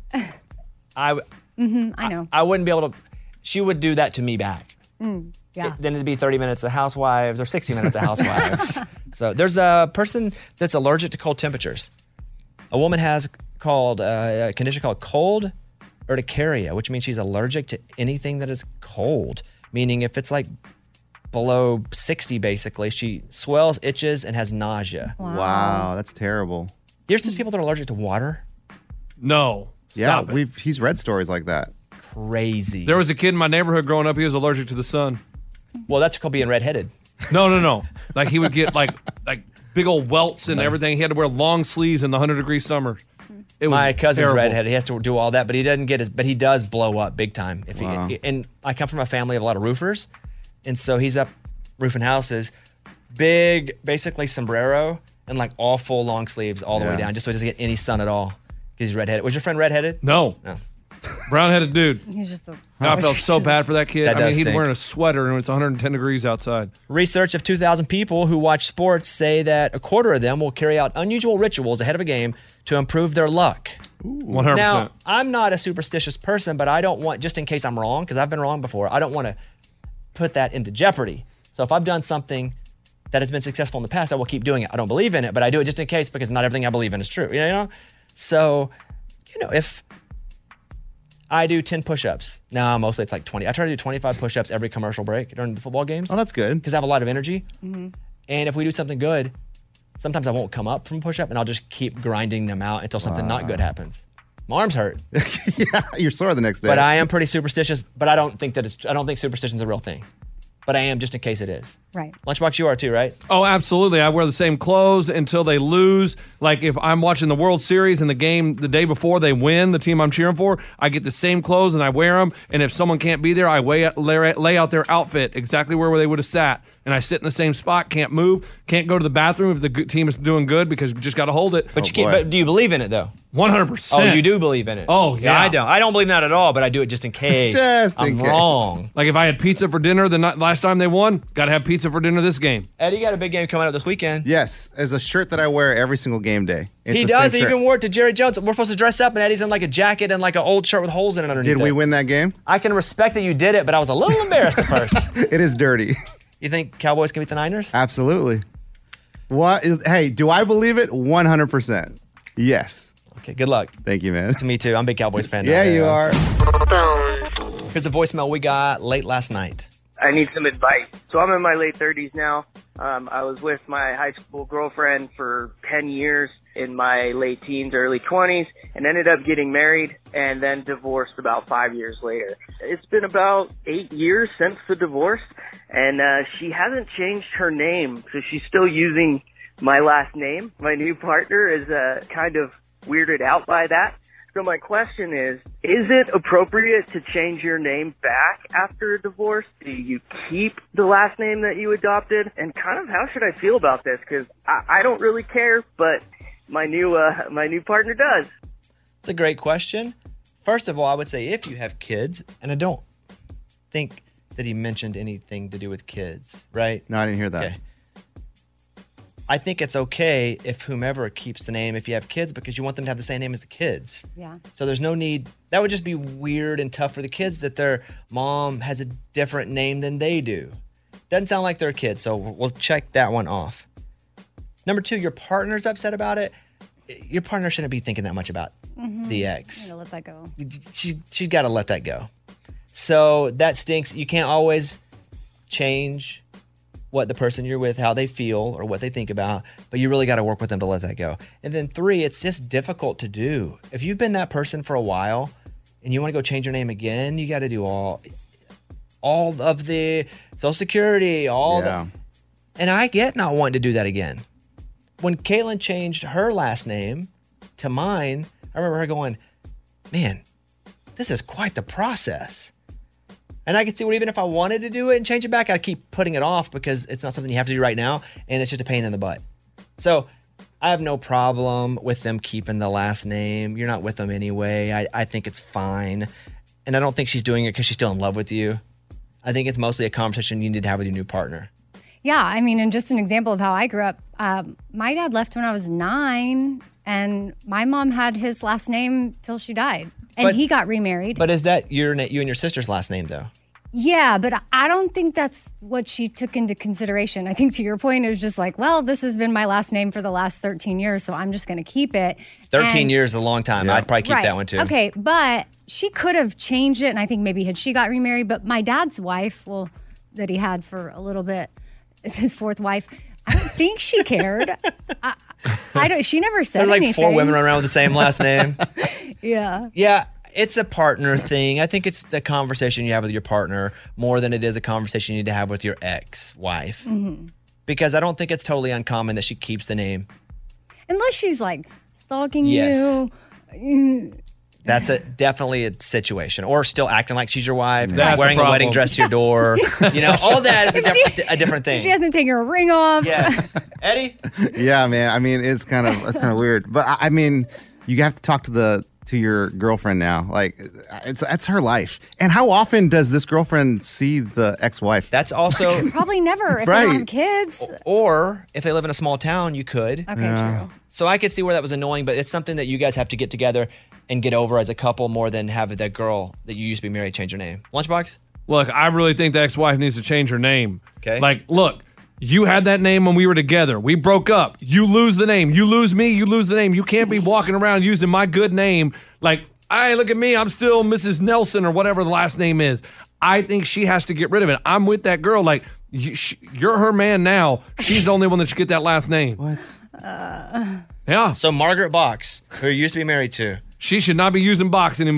I w- hmm I know. I wouldn't be able to. She would do that to me back. Mm, yeah. Then it'd be thirty minutes of Housewives or sixty minutes of Housewives. So there's a person that's allergic to cold temperatures. A woman has called uh, a condition called cold urticaria, which means she's allergic to anything that is cold. Meaning if it's like below sixty, basically, she swells, itches, and has nausea. Wow, that's terrible. You ever seen people that are allergic to water? No. Yeah, Stop it. we've he's read stories like that. Crazy. There was a kid in my neighborhood growing up. He was allergic to the sun. Well, that's called being redheaded. No, no, no. Like he would get like like big old welts and everything. He had to wear long sleeves in the hundred degree summer. It was My cousin's terrible. redheaded. He has to do all that, but he doesn't get his. But he does blow up big time. If Wow. he and I come from a family of a lot of roofers, and so he's up roofing houses, big, basically sombrero and like all full long sleeves all the way Yeah. down, just so he doesn't get any sun at all because he's redheaded. Was your friend redheaded? No. No. Brown headed dude. He's just a. I felt so bad for that kid. That I mean, does he's stink. wearing a sweater and it's one hundred ten degrees outside. Research of two thousand people who watch sports say that a quarter of them will carry out unusual rituals ahead of a game to improve their luck. one hundred Now, percent. I'm not a superstitious person, but I don't want, just in case I'm wrong, because I've been wrong before, I don't want to put that into jeopardy. So if I've done something that has been successful in the past, I will keep doing it. I don't believe in it, but I do it just in case because not everything I believe in is true. You know? So, you know, if I do ten push-ups, now mostly it's like twenty. I try to do twenty-five push-ups every commercial break during the football games. Oh, that's good. Because I have a lot of energy. Mm-hmm. And if we do something good, sometimes I won't come up from push-up and I'll just keep grinding them out until something not good happens. My arms hurt. Yeah, you're sore the next day. But I am pretty superstitious, but I don't think that it's, I don't think superstition's a real thing. but I am just in case it is. Right. Lunchbox, you are too, right? Oh, absolutely. I wear the same clothes until they lose. Like if I'm watching the World Series and the game the day before they win, the team I'm cheering for, I get the same clothes and I wear them. And if someone can't be there, I lay, lay, lay out their outfit exactly where they would have sat. And I sit in the same spot, can't move, can't go to the bathroom if the good team is doing good because you just got to hold it. But you can't. But do you believe in it though? one hundred percent. Oh, you do believe in it. Oh, yeah. I don't. I don't believe in that at all, but I do it just in case. Just in I'm case. wrong. Like if I had pizza for dinner the night, last time they won, got to have pizza for dinner this game. Eddie, you got a big game coming up this weekend. Yes, as a shirt that I wear every single game day. It's He the does. same He shirt. even wore it to Jerry Jones. We're supposed to dress up, and Eddie's in like a jacket and like an old shirt with holes in it underneath Did we it. win that game? I can respect that you did it, but I was a little embarrassed at first. It is dirty. You think Cowboys can beat the Niners? Absolutely. What? Hey, do I believe it? one hundred percent. Yes. Okay, good luck. Thank you, man. To me too. I'm a big Cowboys fan now. Yeah, you are. Here's a voicemail we got late last night. I need some advice. So I'm in my late thirties now. Um, I was with my high school girlfriend for ten years in my late teens, early twenties, and ended up getting married and then divorced about five years later. It's been about eight years since the divorce, and uh, she hasn't changed her name, so she's still using my last name. My new partner is uh, kind of weirded out by that. So my question is, is it appropriate to change your name back after a divorce? Do you keep the last name that you adopted? And kind of how should I feel about this? Because I, I don't really care, but my new uh, my new partner does. It's a great question. First of all, I would say if you have kids, and I don't think that he mentioned anything to do with kids, right? No, I didn't hear that. Okay. I think it's okay if whomever keeps the name if you have kids because you want them to have the same name as the kids. Yeah. So there's no need. That would just be weird and tough for the kids that their mom has a different name than they do. Doesn't sound like they're a kid, so we'll check that one off. Number two, your partner's upset about it. Your partner shouldn't be thinking that much about Mhm. the ex. I'm gonna let that go. She she got to let that go. So that stinks. You can't always change what the person you're with, how they feel or what they think about, but you really got to work with them to let that go. And then three, it's just difficult to do. If you've been that person for a while and you want to go change your name again, you got to do all all of the Social Security, all Yeah. the, and I get not wanting to do that again. When Caitlin changed her last name to mine, I remember her going, man, this is quite the process. And I can see what even if I wanted to do it and change it back, I keep putting it off because it's not something you have to do right now, and it's just a pain in the butt. So I have no problem with them keeping the last name. You're not with them anyway. I, I think it's fine. And I don't think she's doing it because she's still in love with you. I think it's mostly a conversation you need to have with your new partner. Yeah, I mean, and just an example of how I grew up, um, my dad left when I was nine, and my mom had his last name till she died, and But- he got remarried. But is that your na- you and your sister's last name, though? Yeah, but I don't think that's what she took into consideration. I think to your point, it was just like, well, this has been my last name for the last thirteen years, so I'm just going to keep it. thirteen And- years is a long time. I'd probably keep Right. that one, too. Okay, but she could have changed it, and I think maybe had she got remarried, but my dad's wife, well, that he had for a little bit, it's his fourth wife, I don't think she cared. I, I don't. She never said There's like anything. four women around with the same last name. Yeah. Yeah, it's a partner thing. I think it's the conversation you have with your partner more than it is a conversation you need to have with your ex-wife. Mhm. Because I don't think it's totally uncommon that she keeps the name. Unless she's like stalking Yes. you. That's a definitely a situation. Or still acting like she's your wife, That's a wearing a, wedding problem. dress to your door. You know, all that is a, If she- diff- a different thing. She hasn't taken her ring off. Yes. Eddie? Yeah, man. I mean, it's kind of it's kind of weird, but I, I mean, you have to talk to the to your girlfriend now. Like, it's it's her life. And how often does this girlfriend see the ex-wife? That's also Probably never if they don't Right. have kids. Or if they live in a small town, you could. Okay, Yeah. true. So I could see where that was annoying, but it's something that you guys have to get together and get over as a couple more than have that girl that you used to be married change her name. Lunchbox? Look, I really think the ex-wife needs to change her name. Okay. Like, look, you had that name when we were together. We broke up. You lose the name. You lose me. You lose the name. You can't be walking around using my good name. Like, hey, look at me. I'm still Missus Nelson or whatever the last name is. I think she has to get rid of it. I'm with that girl. Like, you, sh- you're her man now. She's the only one that should get that last name. What? Yeah. So Margaret Box, who you used to be married to. She should not be using Box anymore.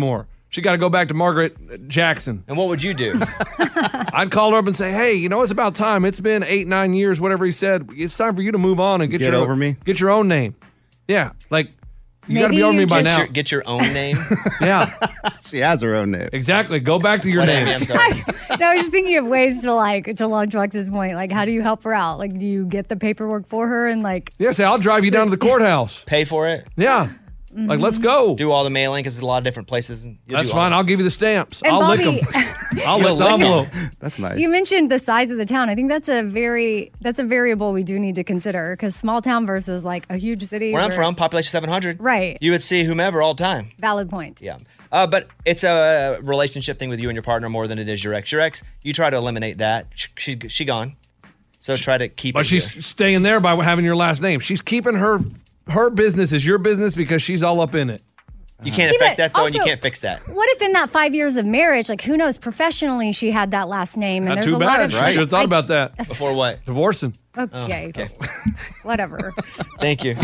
She got to go back to Margaret Jackson. And what would you do? I'd call her up and say, hey, you know, it's about time. It's been eight, nine years, whatever he said. It's time for you to move on and get, Get your over me. Get your own name. Yeah, like, you got to Maybe be over you me by just- now. Your- get your own name. Yeah. She has her own name. Exactly. Go back to your What, name. Amy? I'm sorry. No, I was just thinking of ways to like to Lunchbox's point. Like, how do you help her out? Like, do you get the paperwork for her and like? Yeah, say, I'll drive you down to the courthouse. Pay for it. Yeah. Like, let's go. Do all the mailing because there's a lot of different places. And you'll That's do all fine. that. I'll give you the stamps. And I'll Bobby- lick them. I'll You'll lick the lick 'em. envelope. That's nice. You mentioned the size of the town. I think that's a very that's a variable we do need to consider because small town versus like a huge city. Where I'm where- from, population seven hundred. Right. You would see whomever all the time. Valid point. Yeah. Uh, but it's a relationship thing with you and your partner more than it is your ex. Your ex, you try to eliminate that. She, she, she gone. So try to keep But it she's here. staying there by having your last name. She's keeping her her business is your business because she's all up in it. You can't See, affect but that, though, and you also- can't fix that. What if in that five years of marriage, like who knows, professionally she had that last name, and Not there's too a lot bad. of Right. Should have thought I- about that. Before what? Divorcing. Okay, okay. whatever. Thank you.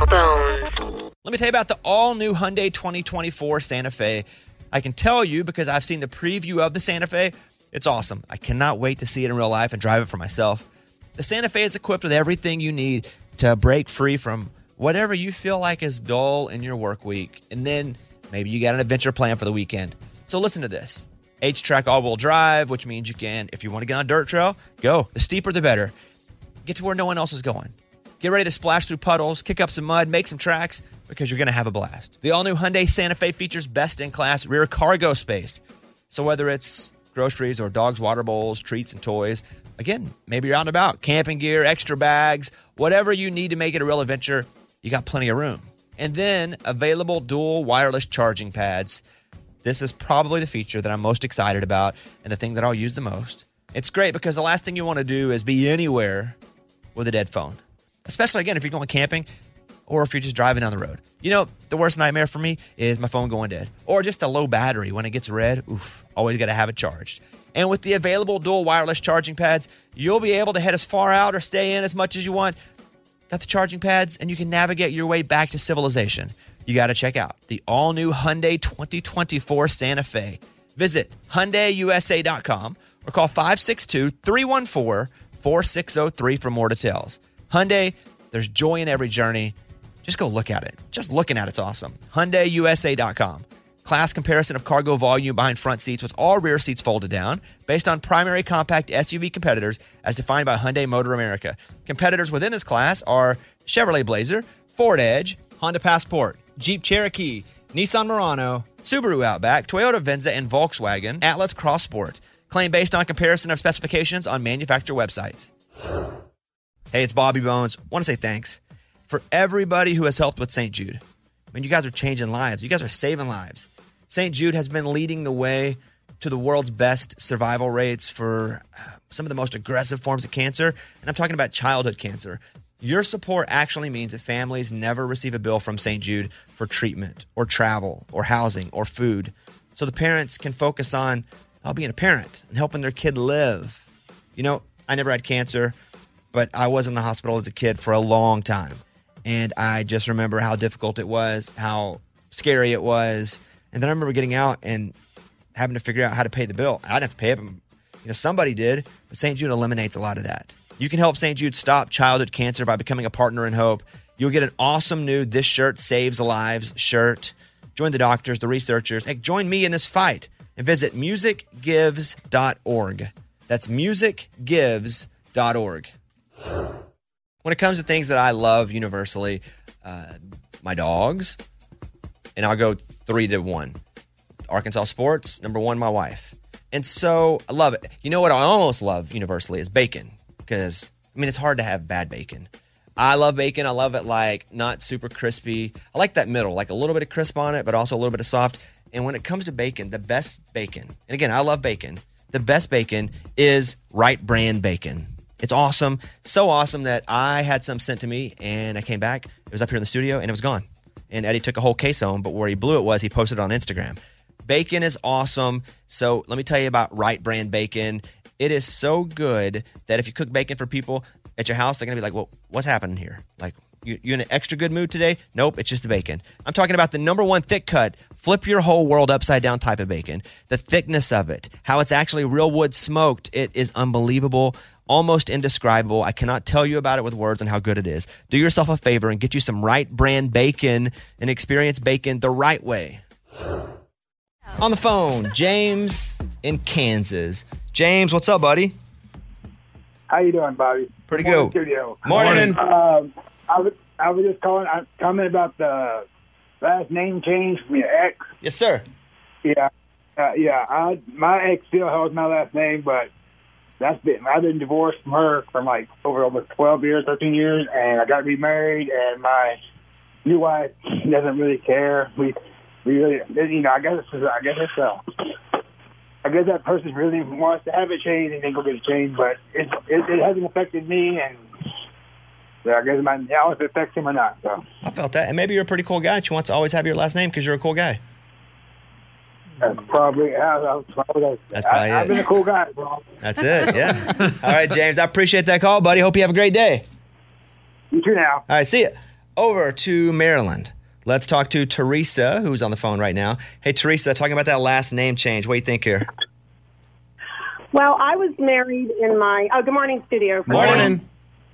Let me tell you about the all-new Hyundai twenty twenty-four Santa Fe. I can tell you because I've seen the preview of the Santa Fe. It's awesome. I cannot wait to see it in real life and drive it for myself. The Santa Fe is equipped with everything you need to break free from whatever you feel like is dull in your work week. And then maybe you got an adventure plan for the weekend. So listen to this. H-Track all-wheel drive, which means you can, if you want to get on a dirt trail, go. The steeper, the better. Get to where no one else is going. Get ready to splash through puddles, kick up some mud, make some tracks, because you're going to have a blast. The all-new Hyundai Santa Fe features best-in-class rear cargo space. So whether it's groceries or dogs' water bowls, treats, and toys, again, maybe you're out and about, camping gear, extra bags, whatever you need to make it a real adventure, you got plenty of room. And then available dual wireless charging pads. This is probably the feature that I'm most excited about and the thing that I'll use the most. It's great because the last thing you want to do is be anywhere with a dead phone, especially, again, if you're going camping or if you're just driving down the road. You know, the worst nightmare for me is my phone going dead or just a low battery. When it gets red, oof, always got to have it charged. And with the available dual wireless charging pads, you'll be able to head as far out or stay in as much as you want. Got the charging pads, and you can navigate your way back to civilization. You got to check out the all-new Hyundai twenty twenty-four Santa Fe. Visit Hyundai U S A dot com or call five six two, three one four, four six zero three for more details. Hyundai, there's joy in every journey. Just go look at it. Just looking at it's awesome. Hyundai U S A dot com. Class comparison of cargo volume behind front seats with all rear seats folded down based on primary compact S U V competitors as defined by Hyundai Motor America. Competitors within this class are Chevrolet Blazer, Ford Edge, Honda Passport, Jeep Cherokee, Nissan Murano, Subaru Outback, Toyota Venza, and Volkswagen Atlas Cross Sport. Claim based on comparison of specifications on manufacturer websites. Hey, it's Bobby Bones. Want to say thanks for everybody who has helped with Saint Jude. I mean, you guys are changing lives. You guys are saving lives. Saint Jude has been leading the way to the world's best survival rates for uh, some of the most aggressive forms of cancer. And I'm talking about childhood cancer. Your support actually means that families never receive a bill from Saint Jude for treatment or travel or housing or food. So the parents can focus on oh, being a parent and helping their kid live. You know, I never had cancer, but I was in the hospital as a kid for a long time. And I just remember how difficult it was, how scary it was. And then I remember getting out and having to figure out how to pay the bill. I didn't have to pay it, but you know, somebody did. But Saint Jude eliminates a lot of that. You can help Saint Jude stop childhood cancer by becoming a partner in hope. You'll get an awesome new This Shirt Saves Lives shirt. Join the doctors, the researchers. Hey, join me in this fight and visit music gives dot org. That's music gives dot org. When it comes to things that I love universally, uh, my dogs, and I'll go three to one. Arkansas sports, number one, my wife. And so I love it. You know what I almost love universally is bacon. Because, I mean, it's hard to have bad bacon. I love bacon. I love it like not super crispy. I like that middle, like a little bit of crisp on it, but also a little bit of soft. And when it comes to bacon, the best bacon, and again, I love bacon. The best bacon is Right Brand bacon. It's awesome. So awesome that I had some sent to me and I came back. It was up here in the studio and it was gone. And Eddie took a whole case home, but where he blew it was he posted it on Instagram. Bacon is awesome. So let me tell you about Right Brand bacon. It is so good that if you cook bacon for people at your house, they're going to be like, well, what's happening here? Like, You, you in an extra good mood today? Nope, it's just the bacon. I'm talking about the number one thick cut, flip your whole world upside down type of bacon. The thickness of it, how it's actually real wood smoked, it is unbelievable, almost indescribable. I cannot tell you about it with words and how good it is. Do yourself a favor and get you some Right brand bacon and experience bacon the right way. On the phone, James in Kansas. James, what's up, buddy? How you doing, Bobby? Pretty Morning, good. Studio. Morning. Um, I was I was just calling. I'm comment about the last name change from your ex. Yes, sir. Yeah, uh, yeah. I, my ex still holds my last name, but that's been. I've been divorced from her for like over over twelve years, thirteen years, and I got remarried, and my new wife doesn't really care. We we really, you know, I guess it's, I guess it's uh, I guess that person really wants to have it changed and then go get it changed, but it it, it hasn't affected me, and so I guess it might, I don't know if it affects him or not. So I felt that, and maybe you're a pretty cool guy and she wants to always have your last name because you're a cool guy. That's probably, I, that's probably, That's probably I, I've it. been a cool guy, bro. That's it, yeah. All right, James, I appreciate that call, buddy. Hope you have a great day. You too now. All right, see ya. Over to Maryland. Let's talk to Teresa, who's on the phone right now. Hey, Teresa, talking about that last name change. What do you think here? Well, I was married in my, oh, good morning, studio. Morning.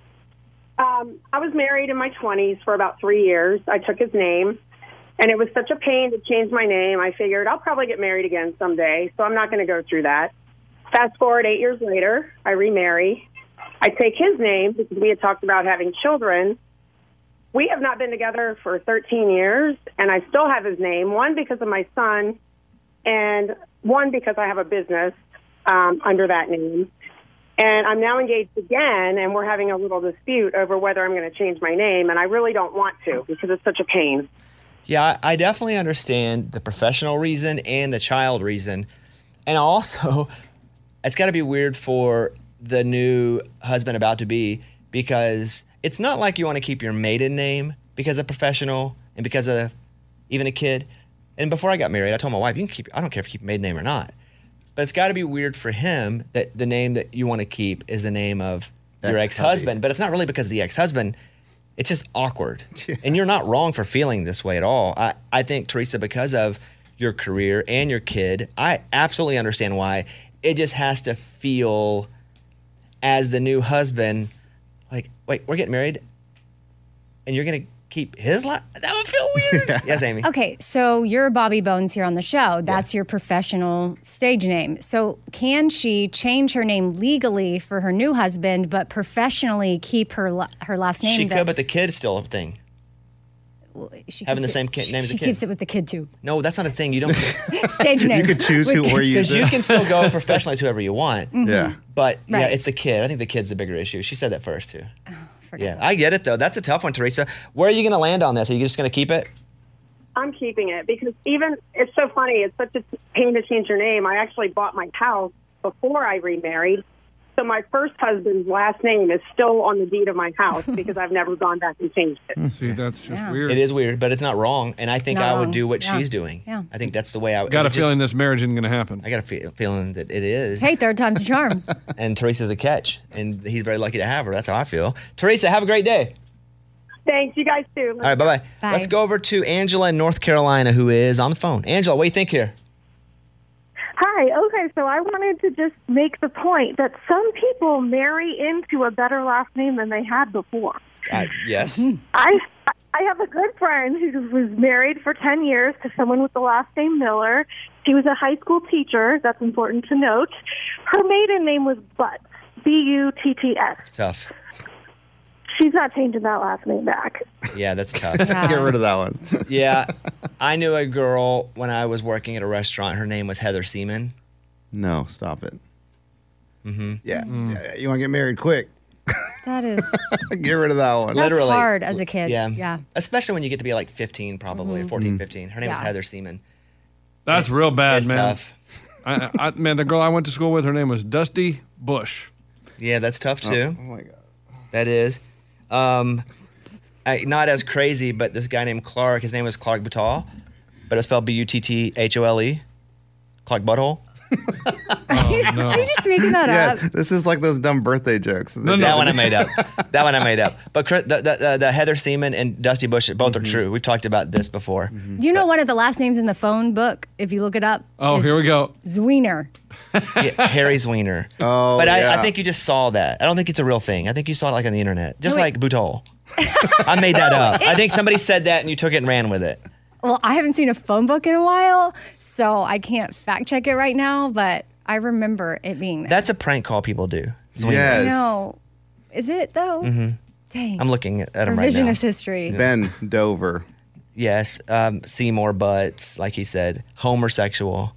Um, I was married in my twenties for about three years. I took his name, and it was such a pain to change my name. I figured I'll probably get married again someday, so I'm not going to go through that. Fast forward eight years later, I remarry. I take his name because we had talked about having children. We have not been together for thirteen years, and I still have his name, one because of my son, and one because I have a business um, under that name. And I'm now engaged again, and we're having a little dispute over whether I'm going to change my name, and I really don't want to because it's such a pain. Yeah, I I definitely understand the professional reason and the child reason. And also, it's got to be weird for the new husband about to be because it's not like you want to keep your maiden name because of professional and because of even a kid. And before I got married, I told my wife, you can keep, I don't care if you keep a maiden name or not. But it's got to be weird for him that the name that you want to keep is the name of your That's ex-husband. But it's not really because of the ex-husband. It's just awkward. Yeah. And you're not wrong for feeling this way at all. I, I think, Teresa, because of your career and your kid, I absolutely understand why. It just has to feel as the new husband, like, wait, we're getting married and you're going to keep his life? That would feel weird. Yeah. Yes, Amy. Okay, so you're Bobby Bones here on the show. That's yeah. your professional stage name. So can she change her name legally for her new husband, but professionally keep her her last name? She that, could, but the kid's still a thing. She Having the it, same kid, name as the She kid. keeps it with the kid, too. No, that's not a thing. You don't. Stage name. You could choose who where you use Because it. you can still go professionally to whoever you want. Mhm. Yeah. But yeah, Right. it's the kid. I think the kid's the bigger issue. She said that first, too. Forget Yeah, that. I get it, though. That's a tough one, Teresa. Where are you going to land on this? Are you just going to keep it? I'm keeping it because even, it's so funny, it's such a pain to change your name. I actually bought my house before I remarried. So my first husband's last name is still on the deed of my house because I've never gone back and changed it. See, that's just Yeah. weird. It is weird, but it's not wrong. And I think Not I would wrong. do what Yeah. she's doing. Yeah. I think that's the way I would. Got a it just- feeling this marriage isn't going to happen. I got a fe- feeling that it is. Hey, third time's a charm. And Teresa's a catch, and he's very lucky to have her. That's how I feel. Teresa, have a great day. Thanks, you guys too. All right, bye-bye. Bye. Let's go over to Angela in North Carolina, who is on the phone. Angela, what do you think here? Hi. Okay, so I wanted to just make the point that some people marry into a better last name than they had before. Uh, yes. I I have a good friend who was married for ten years to someone with the last name Miller. She was a high school teacher. That's important to note. Her maiden name was Butts, B U T T S. It's tough. She's not changing that last name back. Yeah, that's tough. Get rid of that one. Yeah. I knew a girl when I was working at a restaurant. Her name was Heather Seaman. No, stop it. Mm-hmm. Yeah. yeah. You want to get married quick? That is, Get rid of that one. that's Literally. hard as a kid. Yeah. Yeah. Especially when you get to be like fifteen, probably, Mhm. fourteen, fifteen. Her name was Yeah. Heather Seaman. That's real bad, It's man. tough. I, I, man, the girl I went to school with, her name was Dusty Bush. Yeah, that's tough, too. Oh, my God. That is. Um, I, not as crazy, but this guy named Clark, his name was Clark Butthole, but it's spelled B U T T H O L E. Clark Butthole. Are you just making that yeah, up? this is like those dumb birthday jokes. That one I made up. That one I made up. But Chris- the, the, the, the Heather Seaman and Dusty Bush, both Mm-hmm. are true. We've talked about this before. Do you know one of the last names in the phone book? If you look it up. Oh, is here we go. Zwiener. Yeah, Harry Zwiener. Oh, but I, yeah. I think you just saw that. I don't think it's a real thing. I think you saw it like on the internet, just No, like Boutol. I made that up. I think somebody said that and you took it and ran with it. Well, I haven't seen a phone book in a while, so I can't fact check it right now, but I remember it being there. That's a prank call people do. Zwiener. Yes. No. Is it though? Mm-hmm. Dang. I'm looking at him right now. Revisionist history. Ben Dover. Yes, um, Seymour Butts, like he said, homosexual.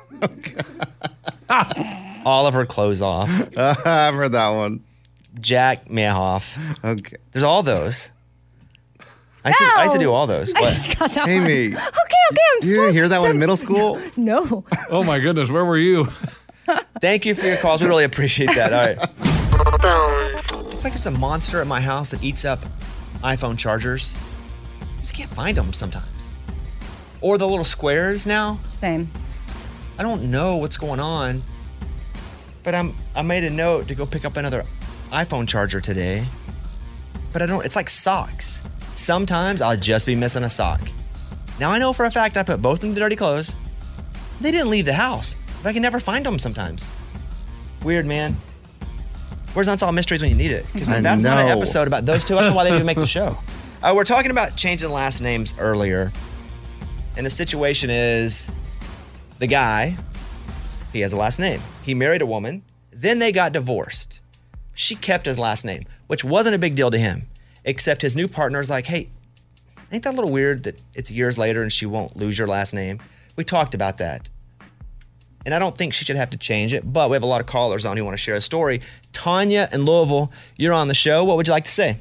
All of her clothes off. Uh, I've heard that one. Jack Mehoff. Okay. There's all those. I used, to, I used to do all those. I What? just got that Amy. one. Okay, okay, I'm You slow. didn't hear that one in middle school? No. Oh my goodness, where were you? Thank you for your calls. We really appreciate that. All right. It's like there's a monster at my house that eats up iPhone chargers. I just can't find them sometimes. Or the little squares now. Same. I don't know what's going on, but I'm I made a note to go pick up another iPhone charger today. But I don't. It's like socks. Sometimes I'll just be missing a sock. Now I know for a fact I put both in the dirty clothes. They didn't leave the house, but I can never find them sometimes. Weird, man. Where's Unsolved Mysteries when you need it? Because I that's not an know. episode about those two. I don't know why they didn't make the show. Uh, we're talking about changing last names earlier. And the situation is the guy, he has a last name. He married a woman. Then they got divorced. She kept his last name, which wasn't a big deal to him, except his new partner's like, hey, ain't that a little weird that it's years later and she won't lose your last name? We talked about that. And I don't think she should have to change it, but we have a lot of callers on who want to share a story. Tanya in Louisville, you're on the show. What would you like to say?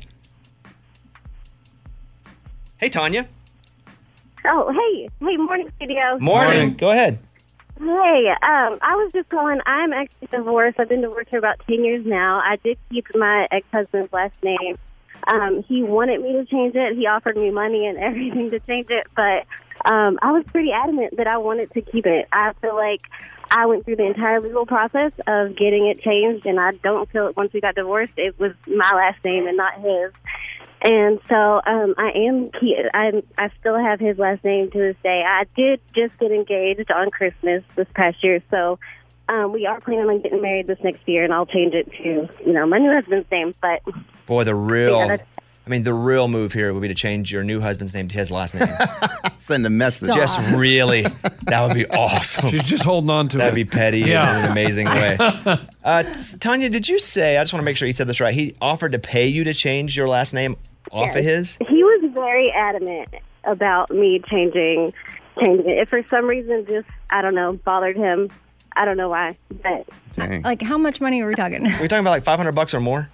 Hey, Tanya. Oh, hey. Hey, morning, studio. Morning. Go ahead. Hey, um, I was just calling. I'm actually divorced. I've been divorced for about ten years now. I did keep my ex-husband's last name. Um, he wanted me to change it. He offered me money and everything to change it, but um, I was pretty adamant that I wanted to keep it. I feel like I went through the entire legal process of getting it changed, and I don't feel it once we got divorced, it was my last name and not his. And so um, I am I I still have his last name to this day. I did just get engaged on Christmas this past year, so um, we are planning on getting married this next year, and I'll change it to, you know, my new husband's name. But Boy, the real, Yeah, that's- I mean, the real move here would be to change your new husband's name to his last name. Send a message. Just really, that would be awesome. She's just holding on to That'd it. be petty Yeah. in an amazing way. Uh, t- Tanya, did you say, I just want to make sure you said this right, he offered to pay you to change your last name off of his? He was very adamant about me changing changing it. If for some reason just, I don't know, bothered him, I don't know why. But Like, how much money are we talking? Are we talking about like five hundred bucks or more?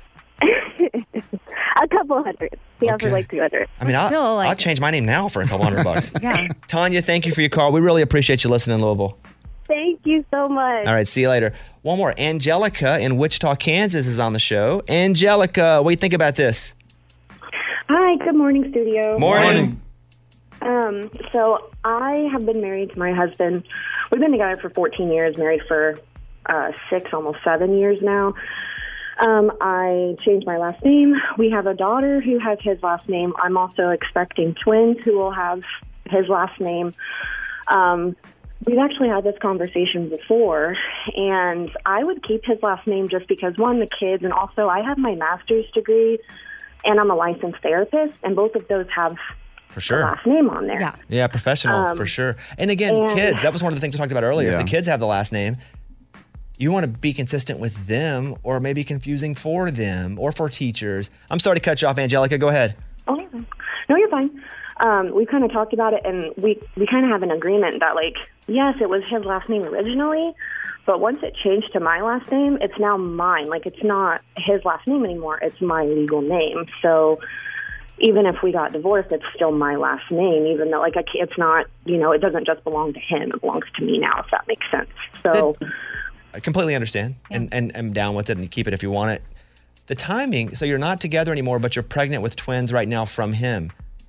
a couple hundred. He offered like two hundred. I mean, I'll, still, like- I'll change my name now for a couple hundred bucks. Yeah. Tanya, thank you for your call. We really appreciate you listening, Louisville. Thank you so much. All right, see you later. One more. Angelica in Wichita, Kansas is on the show. Angelica, what do you think about this? Hi, good morning, studio. Morning. Um, so I have been married to my husband. We've been together for fourteen years, married for uh, six, almost seven years now. Um, I changed my last name. We have a daughter who has his last name. I'm also expecting twins who will have his last name. Um, we've actually had this conversation before, and I would keep his last name just because, one, the kids, and also I have my master's degree, and I'm a licensed therapist, and both of those have For sure. last name on there. Yeah. Yeah, professional, Um, for sure. And again, and- kids, that was one of the things we talked about earlier. Yeah. If the kids have the last name, you want to be consistent with them or maybe confusing for them or for teachers. I'm sorry to cut you off, Angelica. Go ahead. Oh, you're fine. No, you're fine. Um, we kind of talked about it, and we, we kind of have an agreement that, like, yes, it was his last name originally, but once it changed to my last name, it's now mine. Like, it's not his last name anymore. It's my legal name. So even if we got divorced, it's still my last name, even though, like, I can't, it's not, you know, it doesn't just belong to him. It belongs to me now, if that makes sense. So I completely understand and, and I'm down with it and keep it if you want it. The timing, so you're not together anymore, but you're pregnant with twins right now from him.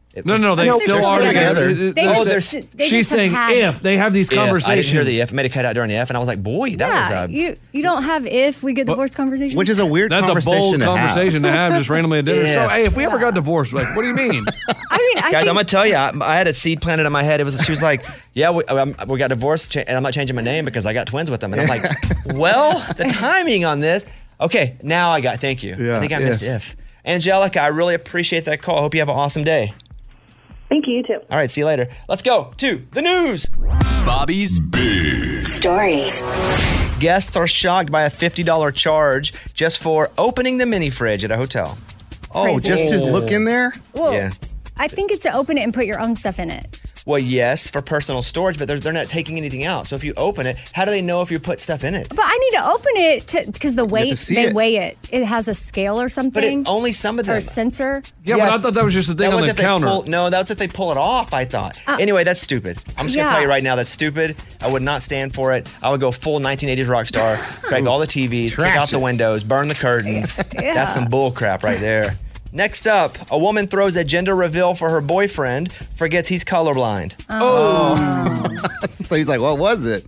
No, no, they No, still they're are still together. together. They Oh, just- there's- they she's just have saying had- if they have these If. I didn't conversations. hear the F. Made it cut out during the F, and I was like, boy, that yeah, was a. you you don't have if we get divorced conversation. Which is a weird That's a conversation bold to have. conversation to have just randomly at dinner. So, If. hey, if we ever got divorced, like, what do you mean? I mean, I Guys, think I'm gonna tell you, I, I had a seed planted in my head. It was she was like, "Yeah, we, um, we got divorced, cha- and I'm not changing my name because I got twins with them." And I'm like, "Well, the timing on this." Okay, now I got. Thank you. Yeah, I think I missed if. if. Angelica, I really appreciate that call. Hope you have an awesome day. Thank you, you too. All right, see you later. Let's go to the news. Bobby's Big Stories. Guests are shocked by a fifty dollars charge just for opening the mini fridge at a hotel. Oh, Crazy. just to look in there? well, Yeah. I think it's to open it and put your own stuff in it. Well, yes, for personal storage, but they're, they're not taking anything out. So if you open it, how do they know if you put stuff in it? But I need to open it because the weight see they it. weigh it. It has a scale or But something. it, only some of or them. a sensor. Yeah, but I thought that was just a thing That on was the if they counter. pull- no, that's if they pull it off, I thought. Uh, anyway, that's stupid. I'm just going to yeah. tell you right now, that's stupid. I would not stand for it. I would go full nineteen eighties rock star, crack all the T Vs, kick Trash out the it. windows, burn the curtains. Yeah. That's some bull crap right there. Next up, a woman throws a gender reveal for her boyfriend, forgets he's colorblind. Oh. So he's like, what was it?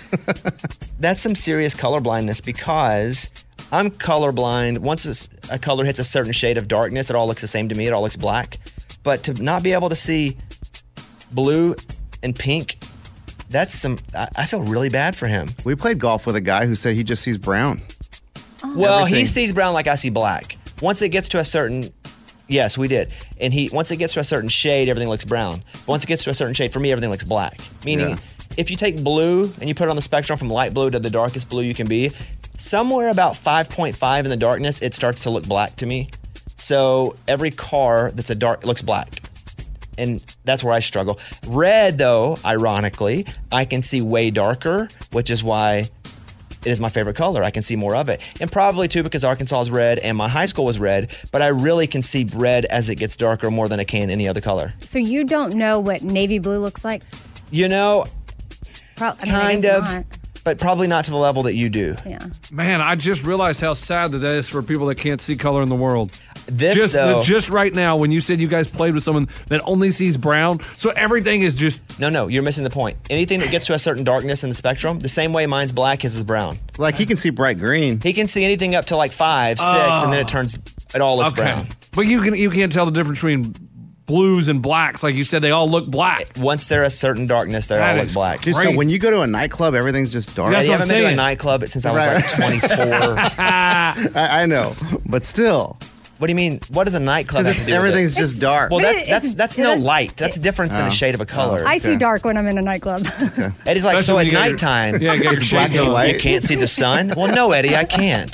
That's some serious colorblindness because I'm colorblind. Once a s- a color hits a certain shade of darkness, it all looks the same to me. It all looks black. But to not be able to see blue and pink, that's some. I, I feel really bad for him. We played golf with a guy who said he just sees brown. Well, he Everything. sees brown like I see black. Once it gets to a certain, yes, we did. And he once it gets to a certain shade, everything looks brown. But once it gets to a certain shade, for me, everything looks black. Meaning, Yeah. if you take blue and you put it on the spectrum from light blue to the darkest blue you can be, somewhere about five point five in the darkness, it starts to look black to me. So every car that's a dark looks black. And that's where I struggle. Red, though, ironically, I can see way darker, which is why it is my favorite color. I can see more of it. And probably, too, because Arkansas is red and my high school was red, but I really can see red as it gets darker more than I can any other color. So you don't know what navy blue looks like? You know, Pro- I mean, I kind guess of, not. but probably not to the level that you do. Yeah. Man, I just realized how sad that is for people that can't see color in the world. This, just, though- just right now, when you said you guys played with someone that only sees brown, so everything is just. No, no, you're missing the point. Anything that gets to a certain darkness in the spectrum, the same way mine's black, his is brown. Like he can see bright green. He can see anything up to like five, six, and then it turns, it all looks Okay. brown. But you can you can't tell the difference between blues and blacks. Like you said, they all look black. Once they're a certain darkness, they That all look is black. Dude, so when you go to a nightclub, everything's just dark. Yeah, That's you what I'm haven't been to a saying. nightclub since I was Right. like twenty-four. I, I know, but still. What do you mean? What does a nightclub have Because to do with everything's it? just dark. Well, But that's it- that's it's- that's no that's- light. That's a difference in Oh. a shade of a color. I see Okay. dark when I'm in a nightclub. Eddie's like, Especially so when at you got your- nighttime, yeah, you got your it's black shades and on. white. You can't see the sun. Well, no, Eddie, I can't.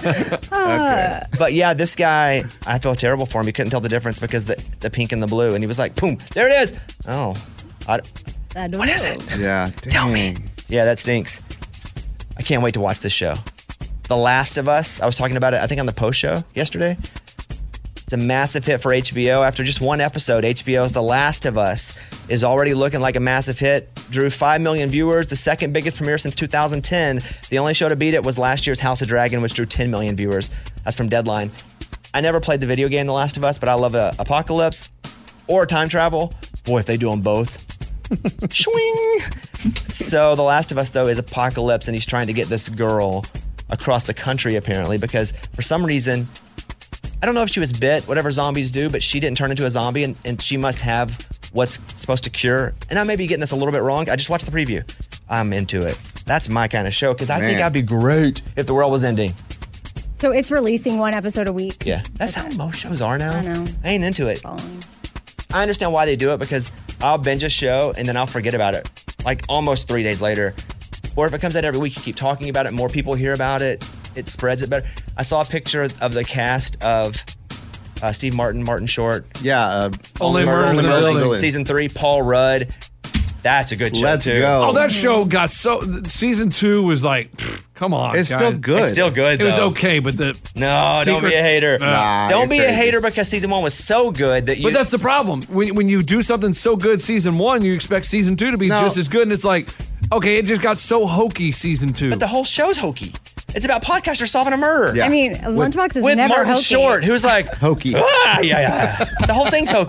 Uh, But yeah, this guy, I feel terrible for him. He couldn't tell the difference because the the pink and the blue, and he was like, boom, there it is. Oh, I, I don't what know. is it? Yeah. Tell me. Yeah, that stinks. I can't wait to watch this show. The Last of Us. I was talking about it, I think, on the post show yesterday. It's a massive hit for H B O. After just one episode, H B O's The Last of Us is already looking like a massive hit. Drew five million viewers, the second biggest premiere since two thousand ten. The only show to beat it was last year's House of Dragon, which drew ten million viewers. That's from Deadline. I never played the video game The Last of Us, but I love a apocalypse or time travel. Boy, if they do them both. Swing. So The Last of Us, though, is apocalypse, and he's trying to get this girl across the country, apparently, because for some reason, I don't know if she was bit, whatever zombies do, but she didn't turn into a zombie, and, and she must have what's supposed to cure. And I may be getting this a little bit wrong. I just watched the preview. I'm into it. That's my kind of show, because I think Man. I'd be great if the world was ending. So it's releasing one episode a week. Yeah, that's how most shows are now. I know. I ain't into it. Following. I understand why they do it, because I'll binge a show and then I'll forget about it, like almost three days later. Or if it comes out every week, you keep talking about it, more people hear about it, it spreads it better. I saw a picture of the cast of uh, Steve Martin, Martin Short. Yeah. Uh, Only Murders in the Building. Season three, Paul Rudd. That's a good show, Let's too. go. Oh, that show got so. Season two was like, pfft, come on. It's guys. still good. It's still good, It was though. okay, but the. No, don't be secret- a hater. Uh, Nah, don't you're be a crazy. hater because season one was so good that you. But that's the problem. When, when you do something so good season one, you expect season two to be No. just as good. And it's like, okay, it just got so hokey season two. But the whole show's hokey. It's about podcasters solving a murder. Yeah. I mean, Lunchbox is With never Martin hokey. Short, who's like, Hokey. ah, yeah, yeah. The whole thing's hokey.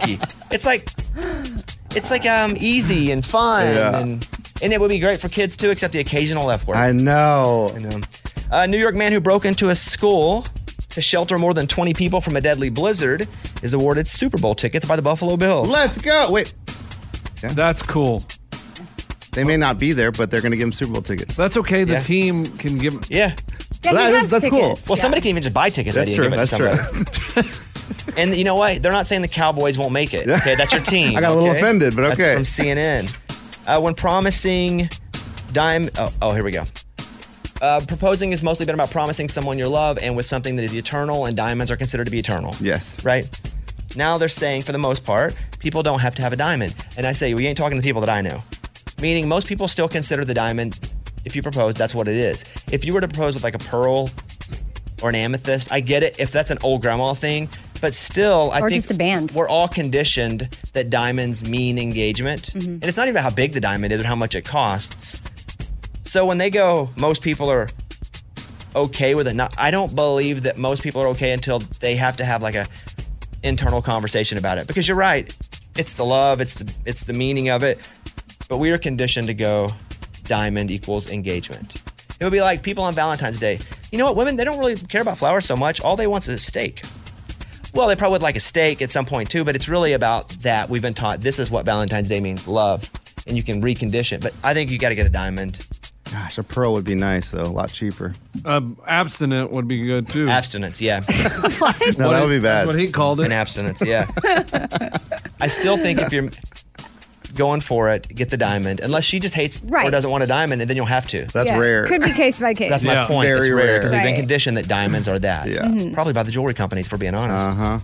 It's like it's like um easy and fun, Yeah. and and it would be great for kids too, except the occasional F word. I know. I know. A New York man who broke into a school to shelter more than twenty people from a deadly blizzard is awarded Super Bowl tickets by the Buffalo Bills. Let's go. Wait. That's cool. They may not be there, but they're going to give them Super Bowl tickets. That's okay. The Yeah. team can give. Yeah. Yeah, That he is- has that's cool. tickets. Well, Yeah. somebody can even just buy tickets. That's Eddie, and true. give it to That's somebody. And you know what? They're not saying the Cowboys won't make it. Okay, that's your team. I got a little okay? offended, but That's okay. from C N N. Uh, when promising dime, oh, oh, here we go. Uh, proposing has mostly been about promising someone your love and with something that is eternal, and diamonds are considered to be eternal. Yes. Right? Now they're saying, for the most part, people don't have to have a diamond. And I say, we ain't talking to people that I know. Meaning most people still consider the diamond, if you propose, that's what it is. If you were to propose with like a pearl or an amethyst, I get it if that's an old grandma thing. But still, I Or think just a band. we're all conditioned that diamonds mean engagement. Mhm. And it's not even about how big the diamond is or how much it costs. So when they go, most people are okay with it. Not, I don't believe that most people are okay until they have to have like a internal conversation about it. Because you're right, it's the love, it's the it's the meaning of it. But we are conditioned to go diamond equals engagement. It would be like people on Valentine's Day. You know what? Women, they don't really care about flowers so much. All they want is a steak. Well, they probably would like a steak at some point too, but it's really about that. We've been taught this is what Valentine's Day means, love. And you can recondition. But I think you got to get a diamond. Gosh, a pearl would be nice, though. A lot cheaper. Um, abstinent would be good too. Abstinence, yeah. No, that would be bad. That's what he called it. An abstinence, yeah. I still think if you're going for it, get the diamond. Unless she just hates Right. or doesn't want a diamond, and then you'll have to. That's Yeah. rare. Could be case by case. That's my Yeah. point. Very it's rare. rare. Because we've been Right. conditioned that diamonds are that. Yeah. Mhm. Probably by the jewelry companies, for being honest. Uh huh.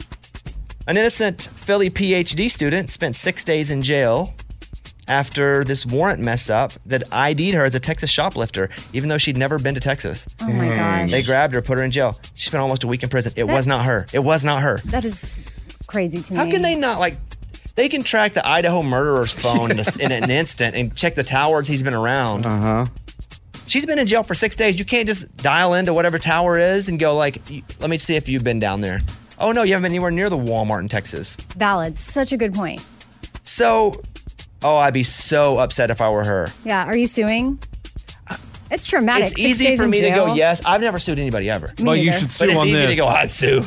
An innocent Philly P H D student spent six days in jail after this warrant mess up that I D'd her as a Texas shoplifter, even though she'd never been to Texas. Oh my gosh. They grabbed her, put her in jail. She spent almost a week in prison. It That- was not her. It was not her. That is crazy to me. How can they not, like, they can track the Idaho murderer's phone in, a, in an instant and check the towers he's been around. Uh huh. She's been in jail for six days. You can't just dial into whatever tower is and go like, "You- let me see if you've been down there. Oh no, you haven't been anywhere near the Walmart in Texas. Valid. Such a good point. So, oh, I'd be so upset if I were her. Yeah. Are you suing? It's traumatic. It's Six easy days for in me to jail. go yes. I've never sued anybody ever. Me Well, you neither. should But sue it's on easy this. to go, I'd sue.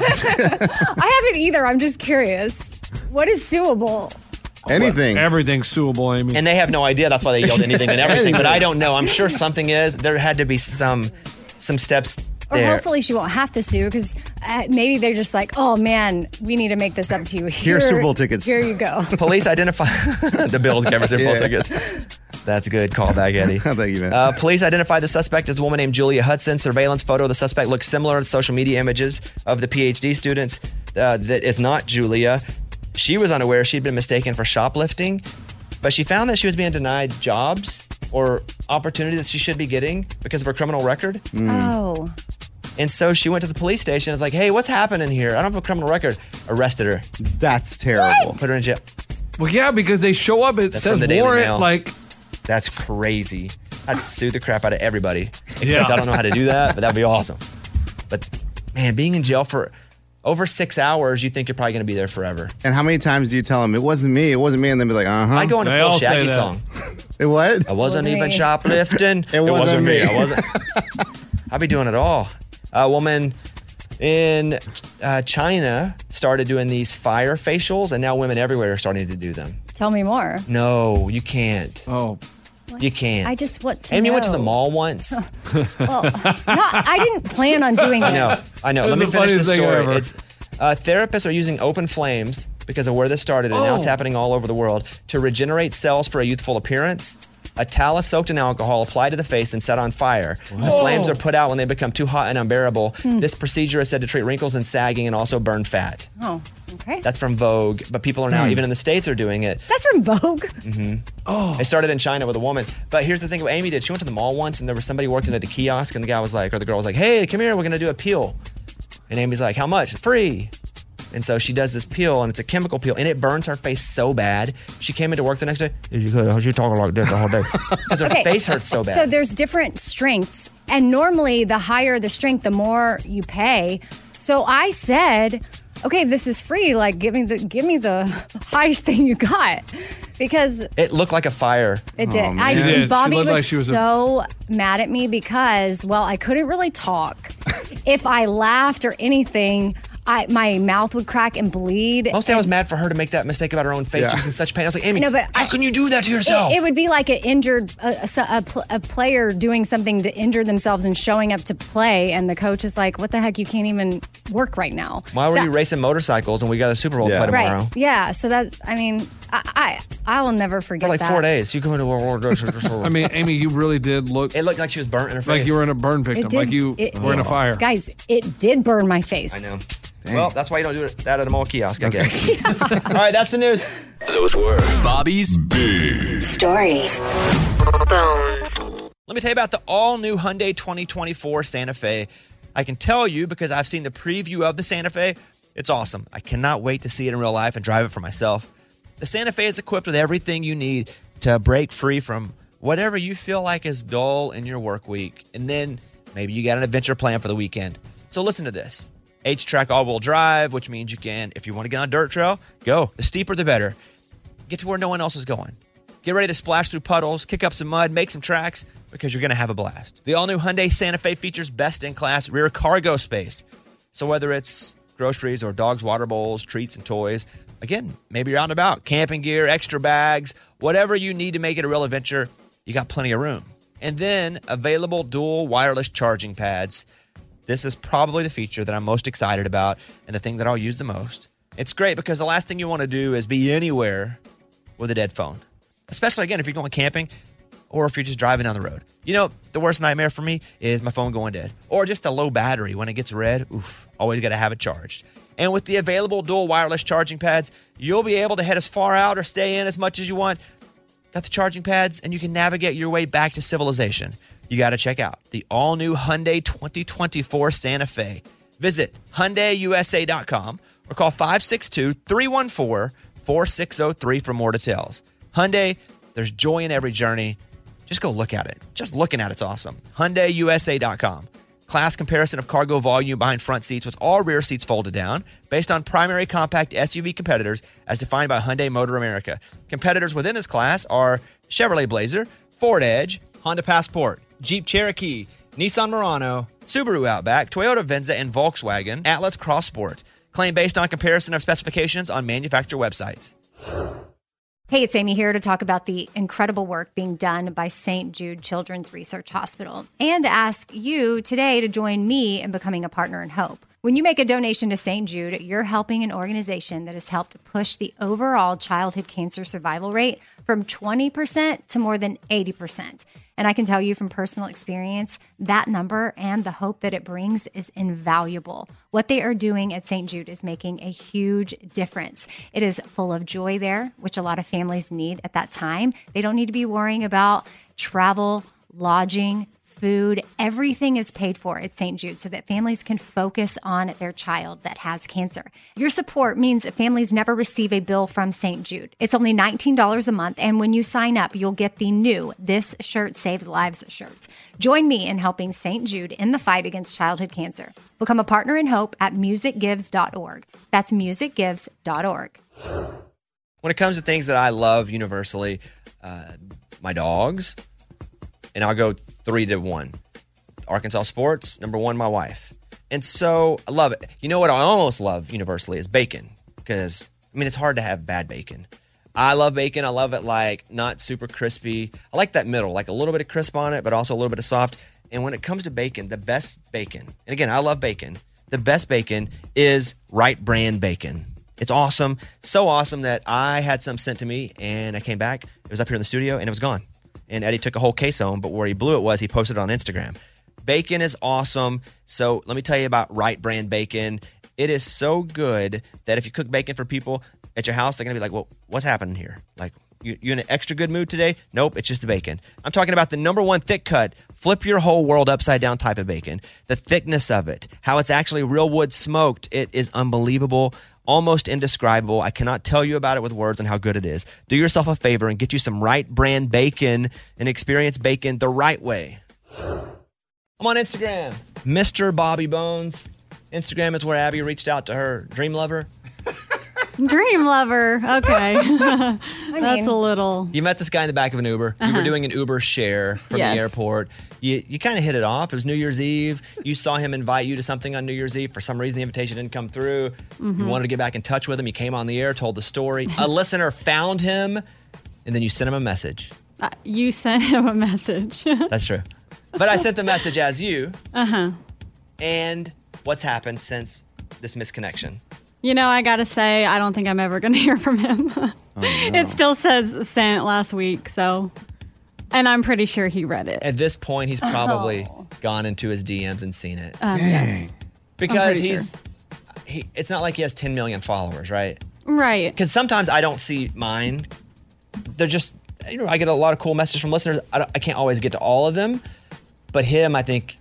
I haven't either. I'm just curious. What is suable? Anything. Everything's suable, Amy. And they have no idea. That's why they yelled anything and everything. But I don't know. I'm sure something is. There had to be some some steps Or there. hopefully she won't have to sue because uh, maybe they're just like, oh man, we need to make this up to you. Here, Here's Super Bowl tickets. Here you go. Police identify the Bills gave her Super Bowl Yeah. tickets. That's a good callback, Eddie. Thank you, man. Uh, police identify the suspect as a woman named Julia Hudson. Surveillance photo of the suspect looks similar to social media images of the P H D students. Uh, that is not Julia. She was unaware she'd been mistaken for shoplifting, but she found that she was being denied jobs or opportunities that she should be getting because of her criminal record. Oh. And so she went to the police station and was like, hey, what's happening here? I don't have a criminal record. Arrested her. That's terrible. Put her in jail. Well, yeah, because they show up. It That's says from the Daily warrant. Mail. Like, That's crazy. I'd sue the crap out of everybody. Except Yeah. I don't know how to do that, but that'd be awesome. But man, being in jail for over six hours, you think you're probably going to be there forever. And how many times do you tell them it wasn't me? It wasn't me, and then be like, uh huh. I go into They full all say Shaggy that. song. It what? I wasn't Wasn't even me. shoplifting. It wasn't me. I wasn't. I'd be doing it all. A woman in uh, China started doing these fire facials, and now women everywhere are starting to do them. Tell me more. No, you can't. oh, You can't. I just want to Amy know. went to the mall once. Well, not, I didn't plan on doing this. I know. I know. That's Let me the finish the funniest thing story. ever. It's uh, therapists are using open flames because of where this started, and now it's Oh. happening all over the world to regenerate cells for a youthful appearance. A towel soaked in alcohol applied to the face and set on fire. The flames are put out when they become too hot and unbearable. This procedure is said to treat wrinkles and sagging and also burn fat. Oh, okay. That's from Vogue, but people are now, even in the States, are doing it. That's from Vogue. Oh. It started in China with a woman. But here's the thing what Amy did. She went to the mall once and there was somebody working at a kiosk and the guy was like, or the girl was like, hey, come here, we're going to do a peel. And Amy's like, how much? Free. And so she does this peel and it's a chemical peel and it burns her face so bad. She came into work the next day. You could, you talking like this the whole day. Because her Okay. face hurts so bad. So there's different strengths. And normally, the higher the strength, the more you pay. So I said, okay, if this is free, like give me the give me the highest thing you got. Because It looked like a fire. it did. Oh, I, man. It did. Bobby She looked was, like she was a- so mad at me because, well, I couldn't really talk. If I laughed or anything, I my mouth would crack and bleed. Mostly I was mad for her to make that mistake about her own face. Yeah. She was in such pain. I was like, Amy, No, but how I- can you do that to yourself? It, it would be like an injured a, a, a pl- a player doing something to injure themselves and showing up to play, and the coach is like, "What the heck? You can't even work right now." Why were That- you racing motorcycles and we got a Super Bowl to play tomorrow? Right? Yeah. So that I mean, I I, I will never forget For like that. four days. You go into World War I mean, Amy, you really did look. It looked like she was burnt in her face. Like you were in a burn victim. It did- like you it- were in a fire. Guys, it did burn my face. I know. Well, that's why you don't do it, that at a mall kiosk, I guess. All right, that's the news. Those were Bobby's Big Stories. Let me tell you about the all-new Hyundai twenty twenty-four Santa Fe. I can tell you because I've seen the preview of the Santa Fe. It's awesome. I cannot wait to see it in real life and drive it for myself. The Santa Fe is equipped with everything you need to break free from whatever you feel like is dull in your work week. And then maybe you got an adventure plan for the weekend. So listen to this. H-Track all-wheel drive, which means you can, if you want to get on a dirt trail, go. The steeper, the better. Get to where no one else is going. Get ready to splash through puddles, kick up some mud, make some tracks, because you're going to have a blast. The all-new Hyundai Santa Fe features best-in-class rear cargo space. So whether it's groceries or dogs' water bowls, treats, and toys, again, maybe you're out and about, camping gear, extra bags, whatever you need to make it a real adventure, you got plenty of room. And then available dual wireless charging pads. This is probably the feature that I'm most excited about and the thing that I'll use the most. It's great because the last thing you want to do is be anywhere with a dead phone, especially, again, if you're going camping or if you're just driving down the road. You know, the worst nightmare for me is my phone going dead or just a low battery. When it gets red, oof, always got to have it charged. And with the available dual wireless charging pads, you'll be able to head as far out or stay in as much as you want. Got the charging pads, and you can navigate your way back to civilization. You got to check out the all-new Hyundai twenty twenty-four Santa Fe. Visit Hyundai U S A dot com or call five six two, three one four, four six zero three for more details. Hyundai, there's joy in every journey. Just go look at it. Just looking at it's awesome. Hyundai U S A dot com. Class comparison of cargo volume behind front seats with all rear seats folded down based on primary compact S U V competitors as defined by Hyundai Motor America. Competitors within this class are Chevrolet Blazer, Ford Edge, Honda Passport, Jeep Cherokee, Nissan Murano, Subaru Outback, Toyota Venza, and Volkswagen Atlas Cross Sport. Claim based on comparison of specifications on manufacturer websites. Hey, it's Amy here to talk about the incredible work being done by Saint Jude Children's Research Hospital and ask you today to join me in becoming a partner in hope. When you make a donation to Saint Jude, you're helping an organization that has helped push the overall childhood cancer survival rate from twenty percent to more than eighty percent. And I can tell you from personal experience, that number and the hope that it brings is invaluable. What they are doing at Saint Jude is making a huge difference. It is full of joy there, which a lot of families need at that time. They don't need to be worrying about travel, lodging, food. Everything is paid for at Saint Jude so that families can focus on their child that has cancer. Your support means families never receive a bill from Saint Jude. It's only nineteen dollars a month, and when you sign up, you'll get the new This Shirt Saves Lives shirt. Join me in helping Saint Jude in the fight against childhood cancer. Become a partner in hope at music gives dot org. That's music gives dot org. When it comes to things that I love universally, uh, my dogs, and I'll go three to one. Arkansas sports, number one, my wife. And so I love it. You know what I almost love universally is bacon. Because, I mean, it's hard to have bad bacon. I love bacon. I love it like not super crispy. I like that middle, like a little bit of crisp on it, but also a little bit of soft. And when it comes to bacon, the best bacon, and again, I love bacon. The best bacon is Wright Brand bacon. It's awesome. So awesome that I had some sent to me and I came back. It was up here in the studio and it was gone. And Eddie took a whole case home, but where he blew it was he posted it on Instagram. Bacon is awesome. So let me tell you about Wright Brand bacon. It is so good that if you cook bacon for people at your house, they're going to be like, well, what's happening here? Like, you, you in an extra good mood today? Nope, it's just the bacon. I'm talking about the number one thick cut, flip your whole world upside down type of bacon. The thickness of it, how it's actually real wood smoked. It is unbelievable. Almost indescribable. I cannot tell you about it with words and how good it is. Do yourself a favor and get you some Wright Brand bacon and experience bacon the right way. I'm on Instagram, Mister Bobby Bones. Instagram is where Abby reached out to her dream lover. Dream lover. Okay. That's mean- a little. You met this guy in the back of an Uber. You Uh-huh. were doing an Uber share from Yes. the airport. You you kind of hit it off. It was New Year's Eve. You saw him invite you to something on New Year's Eve. For some reason, the invitation didn't come through. You Mhm. wanted to get back in touch with him. You came on the air, told the story. A listener found him, and then you sent him a message. Uh, you sent him a message. That's true. But I sent the message as you. Uh huh. And what's happened since this misconnection? You know, I gotta say, I don't think I'm ever gonna hear from him. It still says sent last week, so. And I'm pretty sure he read it. At this point, he's probably gone into his D Ms and seen it. Um, yes. Because pretty he's, he, it's not like he has ten million followers, right? Right. Because sometimes I don't see mine. They're just, you know, I get a lot of cool messages from listeners. I, don't, I can't always get to all of them. But him, I think.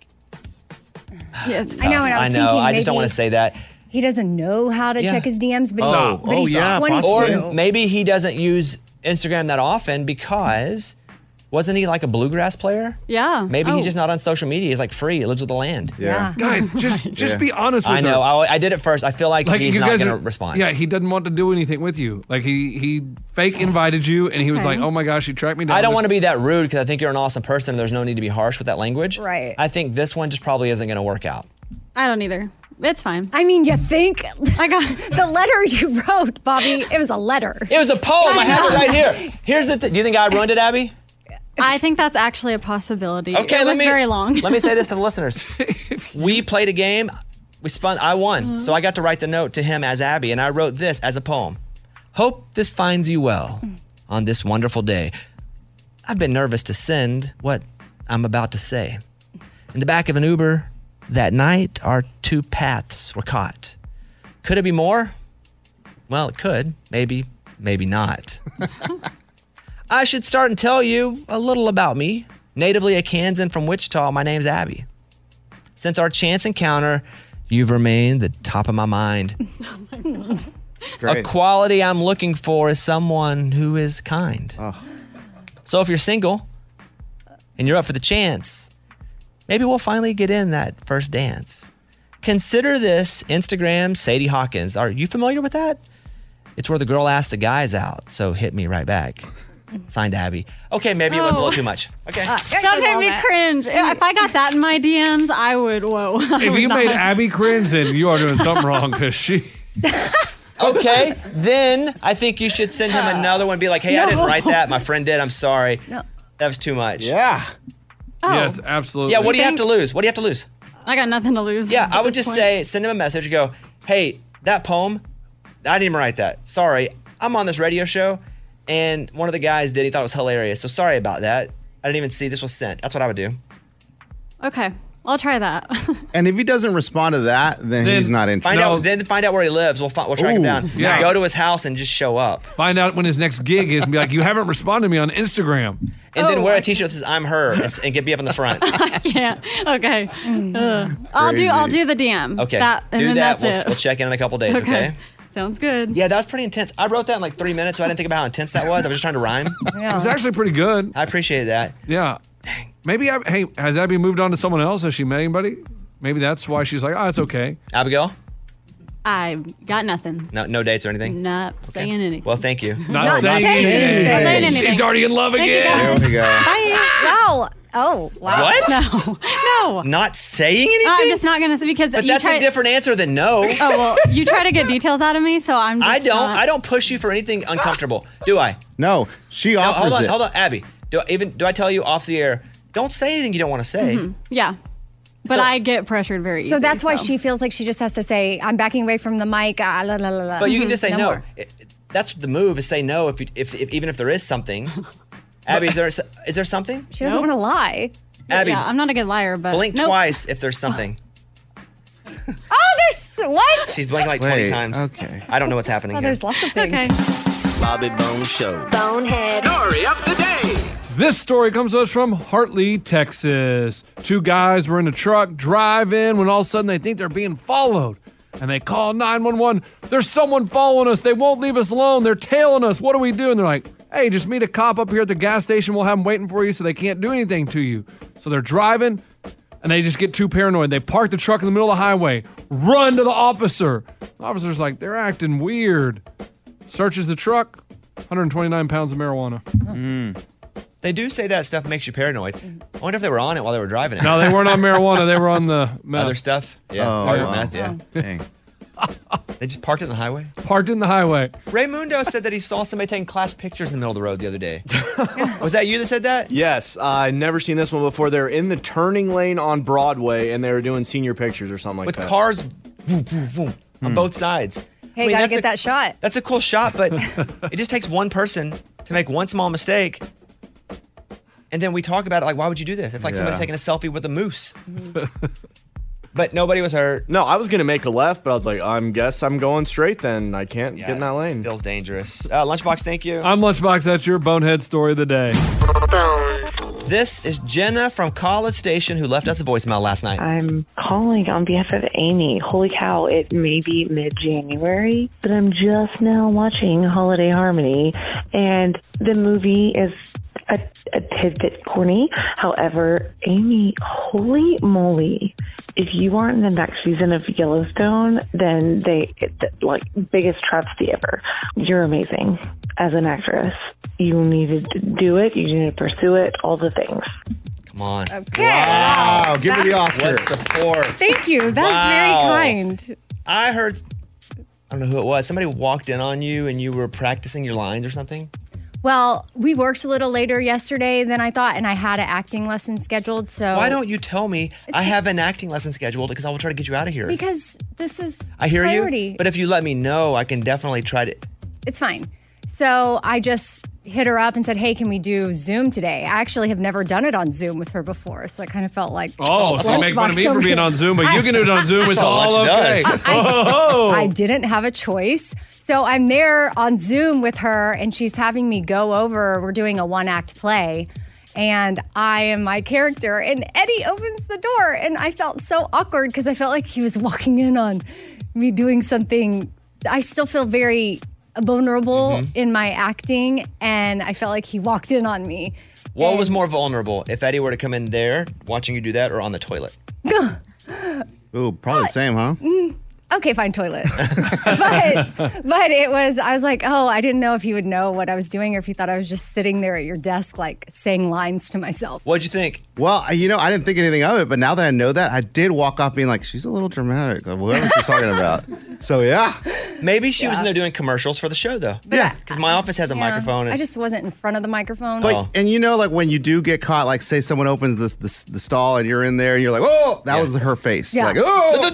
Yeah, it's I know, tough. and I was know. thinking I just don't maybe- want to say that. He doesn't know how to Yeah. check his D Ms, but he's, Oh, but he's twenty-two. Or maybe he doesn't use Instagram that often because wasn't he like a bluegrass player? Yeah. Maybe Oh. he's just not on social media. He's like free. He lives with the land. Yeah. Guys, just just be honest with I know. her. I, I did it first. I feel like, he's you not guys going to are- respond. Yeah, he doesn't want to do anything with you. Like he he fake invited you, and he was Okay. like, "Oh my gosh, he tracked me down." I don't want to be that rude because I think you're an awesome person and there's no need to be harsh with that language. Right. I think this one just probably isn't going to work out. I don't either. It's fine. I mean, you think I got the letter you wrote, Bobby? It was a letter. It was a poem. I have it right here. Here's the th- Do you think I ruined it, Abby? I think that's actually a possibility. Okay, it let was me very long. let me say this to the listeners. We played a game. We spun. I won, Uh-huh. so I got to write the note to him as Abby, and I wrote this as a poem. Hope this finds you well on this wonderful day. I've been nervous to send what I'm about to say. In the back of an Uber that night, our two paths were caught. Could it be more? Well, it could. Maybe, maybe not. I should start and tell you a little about me. Natively a Kansan from Wichita, my name's Abby. Since our chance encounter, you've remained the top of my mind. A quality I'm looking for is someone who is kind. So if you're single and you're up for the chance, maybe we'll finally get in that first dance. Consider this Instagram Sadie Hawkins. Are you familiar with that? It's where the girl asks the guys out, so hit me right back. Signed, Abby. Okay, maybe it was a little too much. Okay. That made me cringe. If I got that in my D Ms, I would, whoa. I If would you not. made Abby cringe, then you are doing something wrong because she. Okay, then I think you should send him another one. Be like, hey, I didn't No. write that. My friend did. I'm sorry. No. That was too much. Yeah. Oh. Yes, absolutely. Yeah, what do you have to lose? What do you have to lose? I got nothing to lose. Yeah, at I would this just point. say, send him a message. Go, hey, that poem, I didn't even write that. Sorry. I'm on this radio show, and one of the guys did. He thought it was hilarious. So sorry about that. I didn't even see this was sent. That's what I would do. Okay, I'll try that. And if he doesn't respond to that, then, Then he's not interested. Find out. Then find out where he lives. We'll find, we'll track him Ooh, down. yeah. Go to his house and just show up. Find out when his next gig is and be like, you haven't responded to me on Instagram. And then Oh, wear I a T-shirt that says "I'm her" and, s- and get me up in the front. Yeah. Okay. Ugh. I'll do. I'll do the D M. Okay. That, and do then that. That's We'll, it. we'll check in in a couple days. Okay. Sounds good. Yeah, that was pretty intense. I wrote that in like three minutes, so I didn't think about how intense that was. I was just trying to rhyme. It was actually pretty good. I appreciate that. Yeah. Maybe, Ab- hey, has Abby moved on to someone else? Has she met anybody? Maybe that's why she's like, oh, it's okay. Abigail, I got nothing. no, no dates or anything. Not saying anything. Well, thank you. Not, Not saying, saying anything. anything. Not saying anything. She's already in love Thank you, again. guys. There we go. Bye. No. Oh, wow. What? No. No. Not saying anything? I'm just not gonna say because But you that's try, a different answer than no. Oh well, you try to get details out of me, so I'm. Just I don't. Not, I don't push you for anything uncomfortable, do I? No, she No, offers hold on, it. hold on, Abby. Do I even do I tell you off the air? Don't say anything you don't want to say. Mhm. Yeah. But So- I get pressured very easily. So that's why she feels like she just has to say, "I'm backing away from the mic." Ah, la, la, la, la. But you can just say no. more. It- it- that's the move is say no if, you, if, if even if there is something. Abby, is there is there something? She doesn't Nope. want to lie. Abby, Yeah, I'm not a good liar, but blink nope. twice if there's something. Oh, there's what? She's blinked like twenty Wait, times. okay. I don't know what's happening Oh, here. there's lots of things. Okay. Bobby Bone Show. Bonehead. Story of the day. This story comes to us from Hartley, Texas. Two guys were in a truck driving when all of a sudden they think they're being followed. And they call nine one one. There's someone following us. They won't leave us alone. They're tailing us. What do we do? And they're like, hey, just meet a cop up here at the gas station. We'll have them waiting for you so they can't do anything to you. So they're driving. And they just get too paranoid. They park the truck in the middle of the highway, run to the officer. The officer's like, they're acting weird. Searches the truck, one hundred twenty-nine pounds of marijuana. Mm. They do say that stuff makes you paranoid. I wonder if they were on it while they were driving it. No, they weren't on marijuana. They were on the meth. Other stuff? Yeah. Oh, Hard wow. meth, yeah. Dang. They just parked it in the highway? Parked in the highway. Raymundo said that he saw somebody taking class pictures in the middle of the road the other day. Was that you that said that? Yes, I never seen this one before. They were in the turning lane on Broadway, and they were doing senior pictures or something like With that. cars boom, boom, boom, on both sides. Hey, I mean, gotta that's get a- that shot. That's a cool shot, but it just takes one person to make one small mistake. And then we talk about it like, why would you do this? It's like somebody Yeah. taking a selfie with a moose. But nobody was hurt. No, I was going to make a left, but I was like, I guess I'm going straight then. I can't get in that lane. Feels dangerous. Uh, Lunchbox, thank you. I'm Lunchbox. That's your bonehead story of the day. This is Jenna from College Station who left us a voicemail last night. I'm calling on behalf of Amy. Holy cow, it may be mid-January, but I'm just now watching Holiday Harmony, and the movie is a, a tidbit corny. However, Amy, holy moly, if you aren't in the next season of Yellowstone, then they, it, like, biggest travesty ever. You're amazing as an actress. You needed to do it. You needed to pursue it. All the things. Come on. Okay. Wow. Give her the Oscar. What support. Thank you. That's Wow. very kind. I heard, I don't know who it was, somebody walked in on you and you were practicing your lines or something? Well, we worked a little later yesterday than I thought, and I had an acting lesson scheduled. So Why don't you tell me I have an acting lesson scheduled because I will try to get you out of here. Because this is I hear priority. you, but if you let me know, I can definitely try to. It's fine. So I just hit her up and said, hey, can we do Zoom today? I actually have never done it on Zoom with her before, so it kind of felt like Oh, so you make fun of me Lunchbox for being on Zoom, but you can do it on Zoom. It's That's all all Lunch okay. does. Oh. I didn't have a choice. So I'm there on Zoom with her, and she's having me go over. We're doing a one act play, and I am my character. And Eddie opens the door, and I felt so awkward because I felt like he was walking in on me doing something. I still feel very vulnerable Mm-hmm. in my acting, and I felt like he walked in on me. What was more vulnerable, if Eddie were to come in there watching you do that or on the toilet? Ooh, probably the same, huh? Mm, okay, fine, toilet. but but it was, I was like, oh, I didn't know if he would know what I was doing or if he thought I was just sitting there at your desk, like saying lines to myself. What'd you think? Well, you know, I didn't think anything of it, but now that I know that, I did walk off being like, she's a little dramatic, or whatever she's talking about. So, yeah. Maybe she was in Yeah. there doing commercials for the show, though. Yeah. Because my office has a Yeah, microphone. And I just wasn't in front of the microphone. But, and you know, like when you do get caught, like say someone opens this, this the stall and you're in there and you're like, oh, that was her face. Yeah. Like, oh.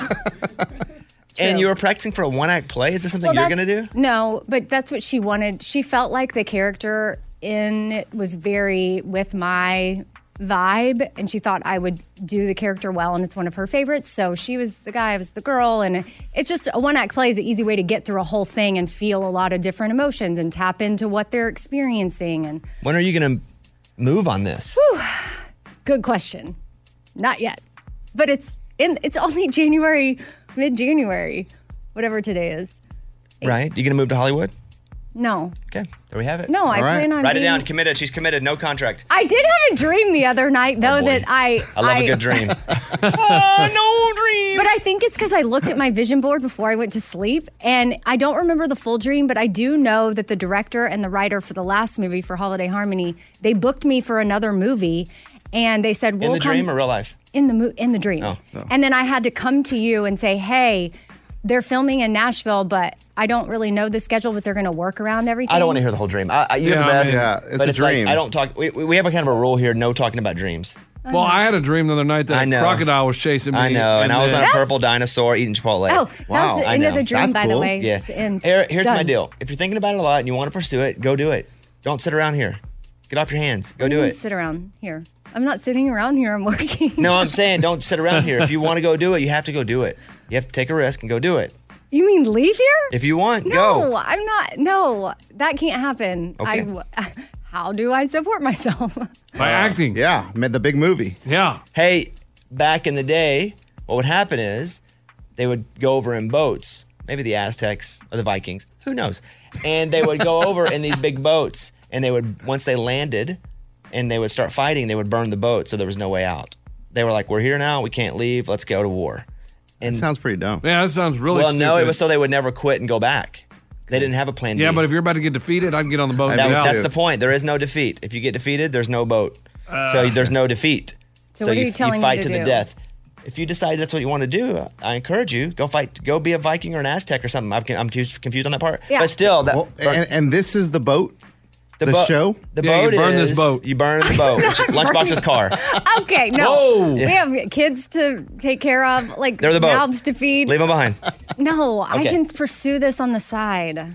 and you were practicing for a one act play? Is this something Well, you're that's- going to do? No, but that's what she wanted. She felt like the character in it was very with my vibe, and she thought I would do the character well, and it's one of her favorites. So she was the guy, I was the girl, and it's just a one act play is an easy way to get through a whole thing and feel a lot of different emotions and tap into what they're experiencing. And When are you going to move on this? Whew, good question. Not yet, but it's in. It's only January, mid January, whatever today is. Right? You going to move to Hollywood? No. Okay, there we have it. No, I All right. plan on Write it being- down. Committed. She's committed. No contract. I did have a dream the other night, though, boy. that I. I love a good dream. oh, no dream. But I think it's because I looked at my vision board before I went to sleep, and I don't remember the full dream, but I do know that the director and the writer for the last movie for Holiday Harmony, they booked me for another movie, and they said, In "We'll the come dream or real life? in the mo- in the dream." Oh, oh. And then I had to come to you and say, "Hey, they're filming in Nashville, but I don't really know the schedule, but they're going to work around everything." I don't want to hear the whole dream. I, I, you're Yeah, the I best. mean- Yeah, it's but a it's like, dream. I don't talk. We, we have a kind of a rule here: no talking about dreams. Well, I had a dream the other night that I a know. crocodile was chasing me. I know, and I was on a That's- purple dinosaur eating Chipotle. Oh, that was the I end of know. the dream, That's by the cool. way. Yeah. It's the end. Here- here's my Done. deal. If you're thinking about it a lot and you want to pursue it, go do it. Don't sit around here. Get off your hands. Go What do you mean it. Sit around here. I'm not sitting around here. I'm working. No, I'm saying don't sit around here. If you want to go do it, you have to go do it. You have to take a risk and go do it. You mean leave here? If you want, No, go. I'm not. No, that can't happen. Okay. I, how do I support myself? By acting. Yeah, made the big movie. Yeah. Hey, back in the day, what would happen is they would go over in boats, maybe the Aztecs or the Vikings, who knows? And they would go over in these big boats, and they would, once they landed and they would start fighting, they would burn the boat so there was no way out. they were like, we're here now. We can't leave. Let's go to war. And That sounds pretty dumb. Yeah, that sounds really well, no, stupid. it was so they would never quit and go back. They didn't have a plan B. Yeah, but if you're about to get defeated, I can get on the boat and That- get out. that's the point. There is no defeat. If you get defeated, there's no boat. so Uh. there's no defeat. So what are you telling me fight to to the do? death. If you decide that's what you want to do, I encourage you go fight. Go be a Viking or an Aztec or something. I'm, I'm confused confused on that part. Yeah. But still, that Well, and, and this is the boat? The, boat- show? The Yeah, you boat burn is this boat. You burn the boat. Lunchbox's car. Okay, no. Whoa. We have kids to take care of, like They're the boat. mouths to feed. Leave them behind. No, I Okay. can pursue this on the side.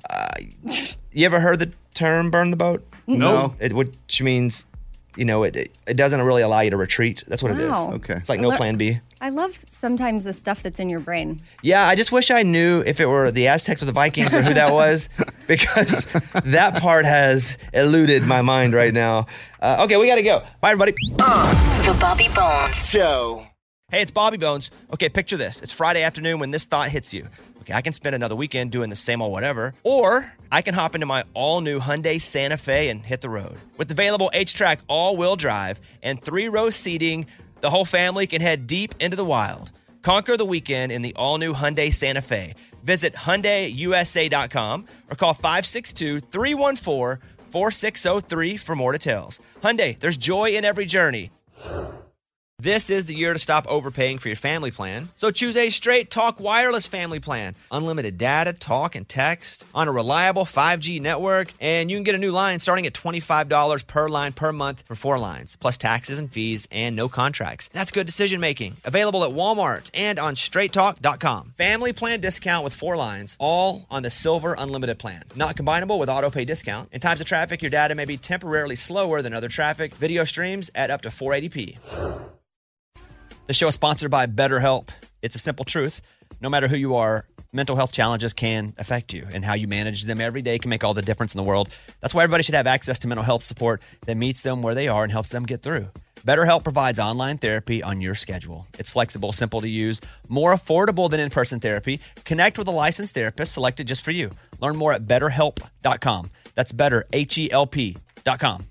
You ever heard the term "burn the boat"? No. It, which means, you know, it, it it doesn't really allow you to retreat. That's what it is. Wow. Okay. It's like no I lear- plan B. I love sometimes the stuff that's in your brain. Yeah, I just wish I knew if it were the Aztecs or the Vikings or who that was, because that part has eluded my mind right now. Uh, okay, we got to go. Bye, everybody. The Bobby Bones Show. Hey, it's Bobby Bones. Okay, picture this. It's Friday afternoon when this thought hits you. Okay, I can spend another weekend doing the same old whatever, or I can hop into my all-new Hyundai Santa Fe and hit the road. With available H-Track all-wheel drive and three-row seating, the whole family can head deep into the wild. Conquer the weekend in the all-new Hyundai Santa Fe. Visit Hyundai U S A dot com or call five six two, three one four, four six zero three for more details. Hyundai, there's joy in every journey. This is the year to stop overpaying for your family plan. So choose a Straight Talk Wireless family plan. Unlimited data, talk, and text on a reliable five G network. And you can get a new line starting at twenty-five dollars per line per month for four lines, plus taxes and fees and no contracts. That's good decision making. Available at Walmart and on straight talk dot com. Family plan discount with four lines, all on the Silver Unlimited plan. Not combinable with auto pay discount. In times of traffic, your data may be temporarily slower than other traffic. Video streams at up to four eighty p. The show is sponsored by BetterHelp. It's a simple truth. No matter who you are, mental health challenges can affect you, and how you manage them every day can make all the difference in the world. That's why everybody should have access to mental health support that meets them where they are and helps them get through. BetterHelp provides online therapy on your schedule. It's flexible, simple to use, more affordable than in-person therapy. Connect with a licensed therapist selected just for you. Learn more at better help dot com. That's better, H E L P dot com.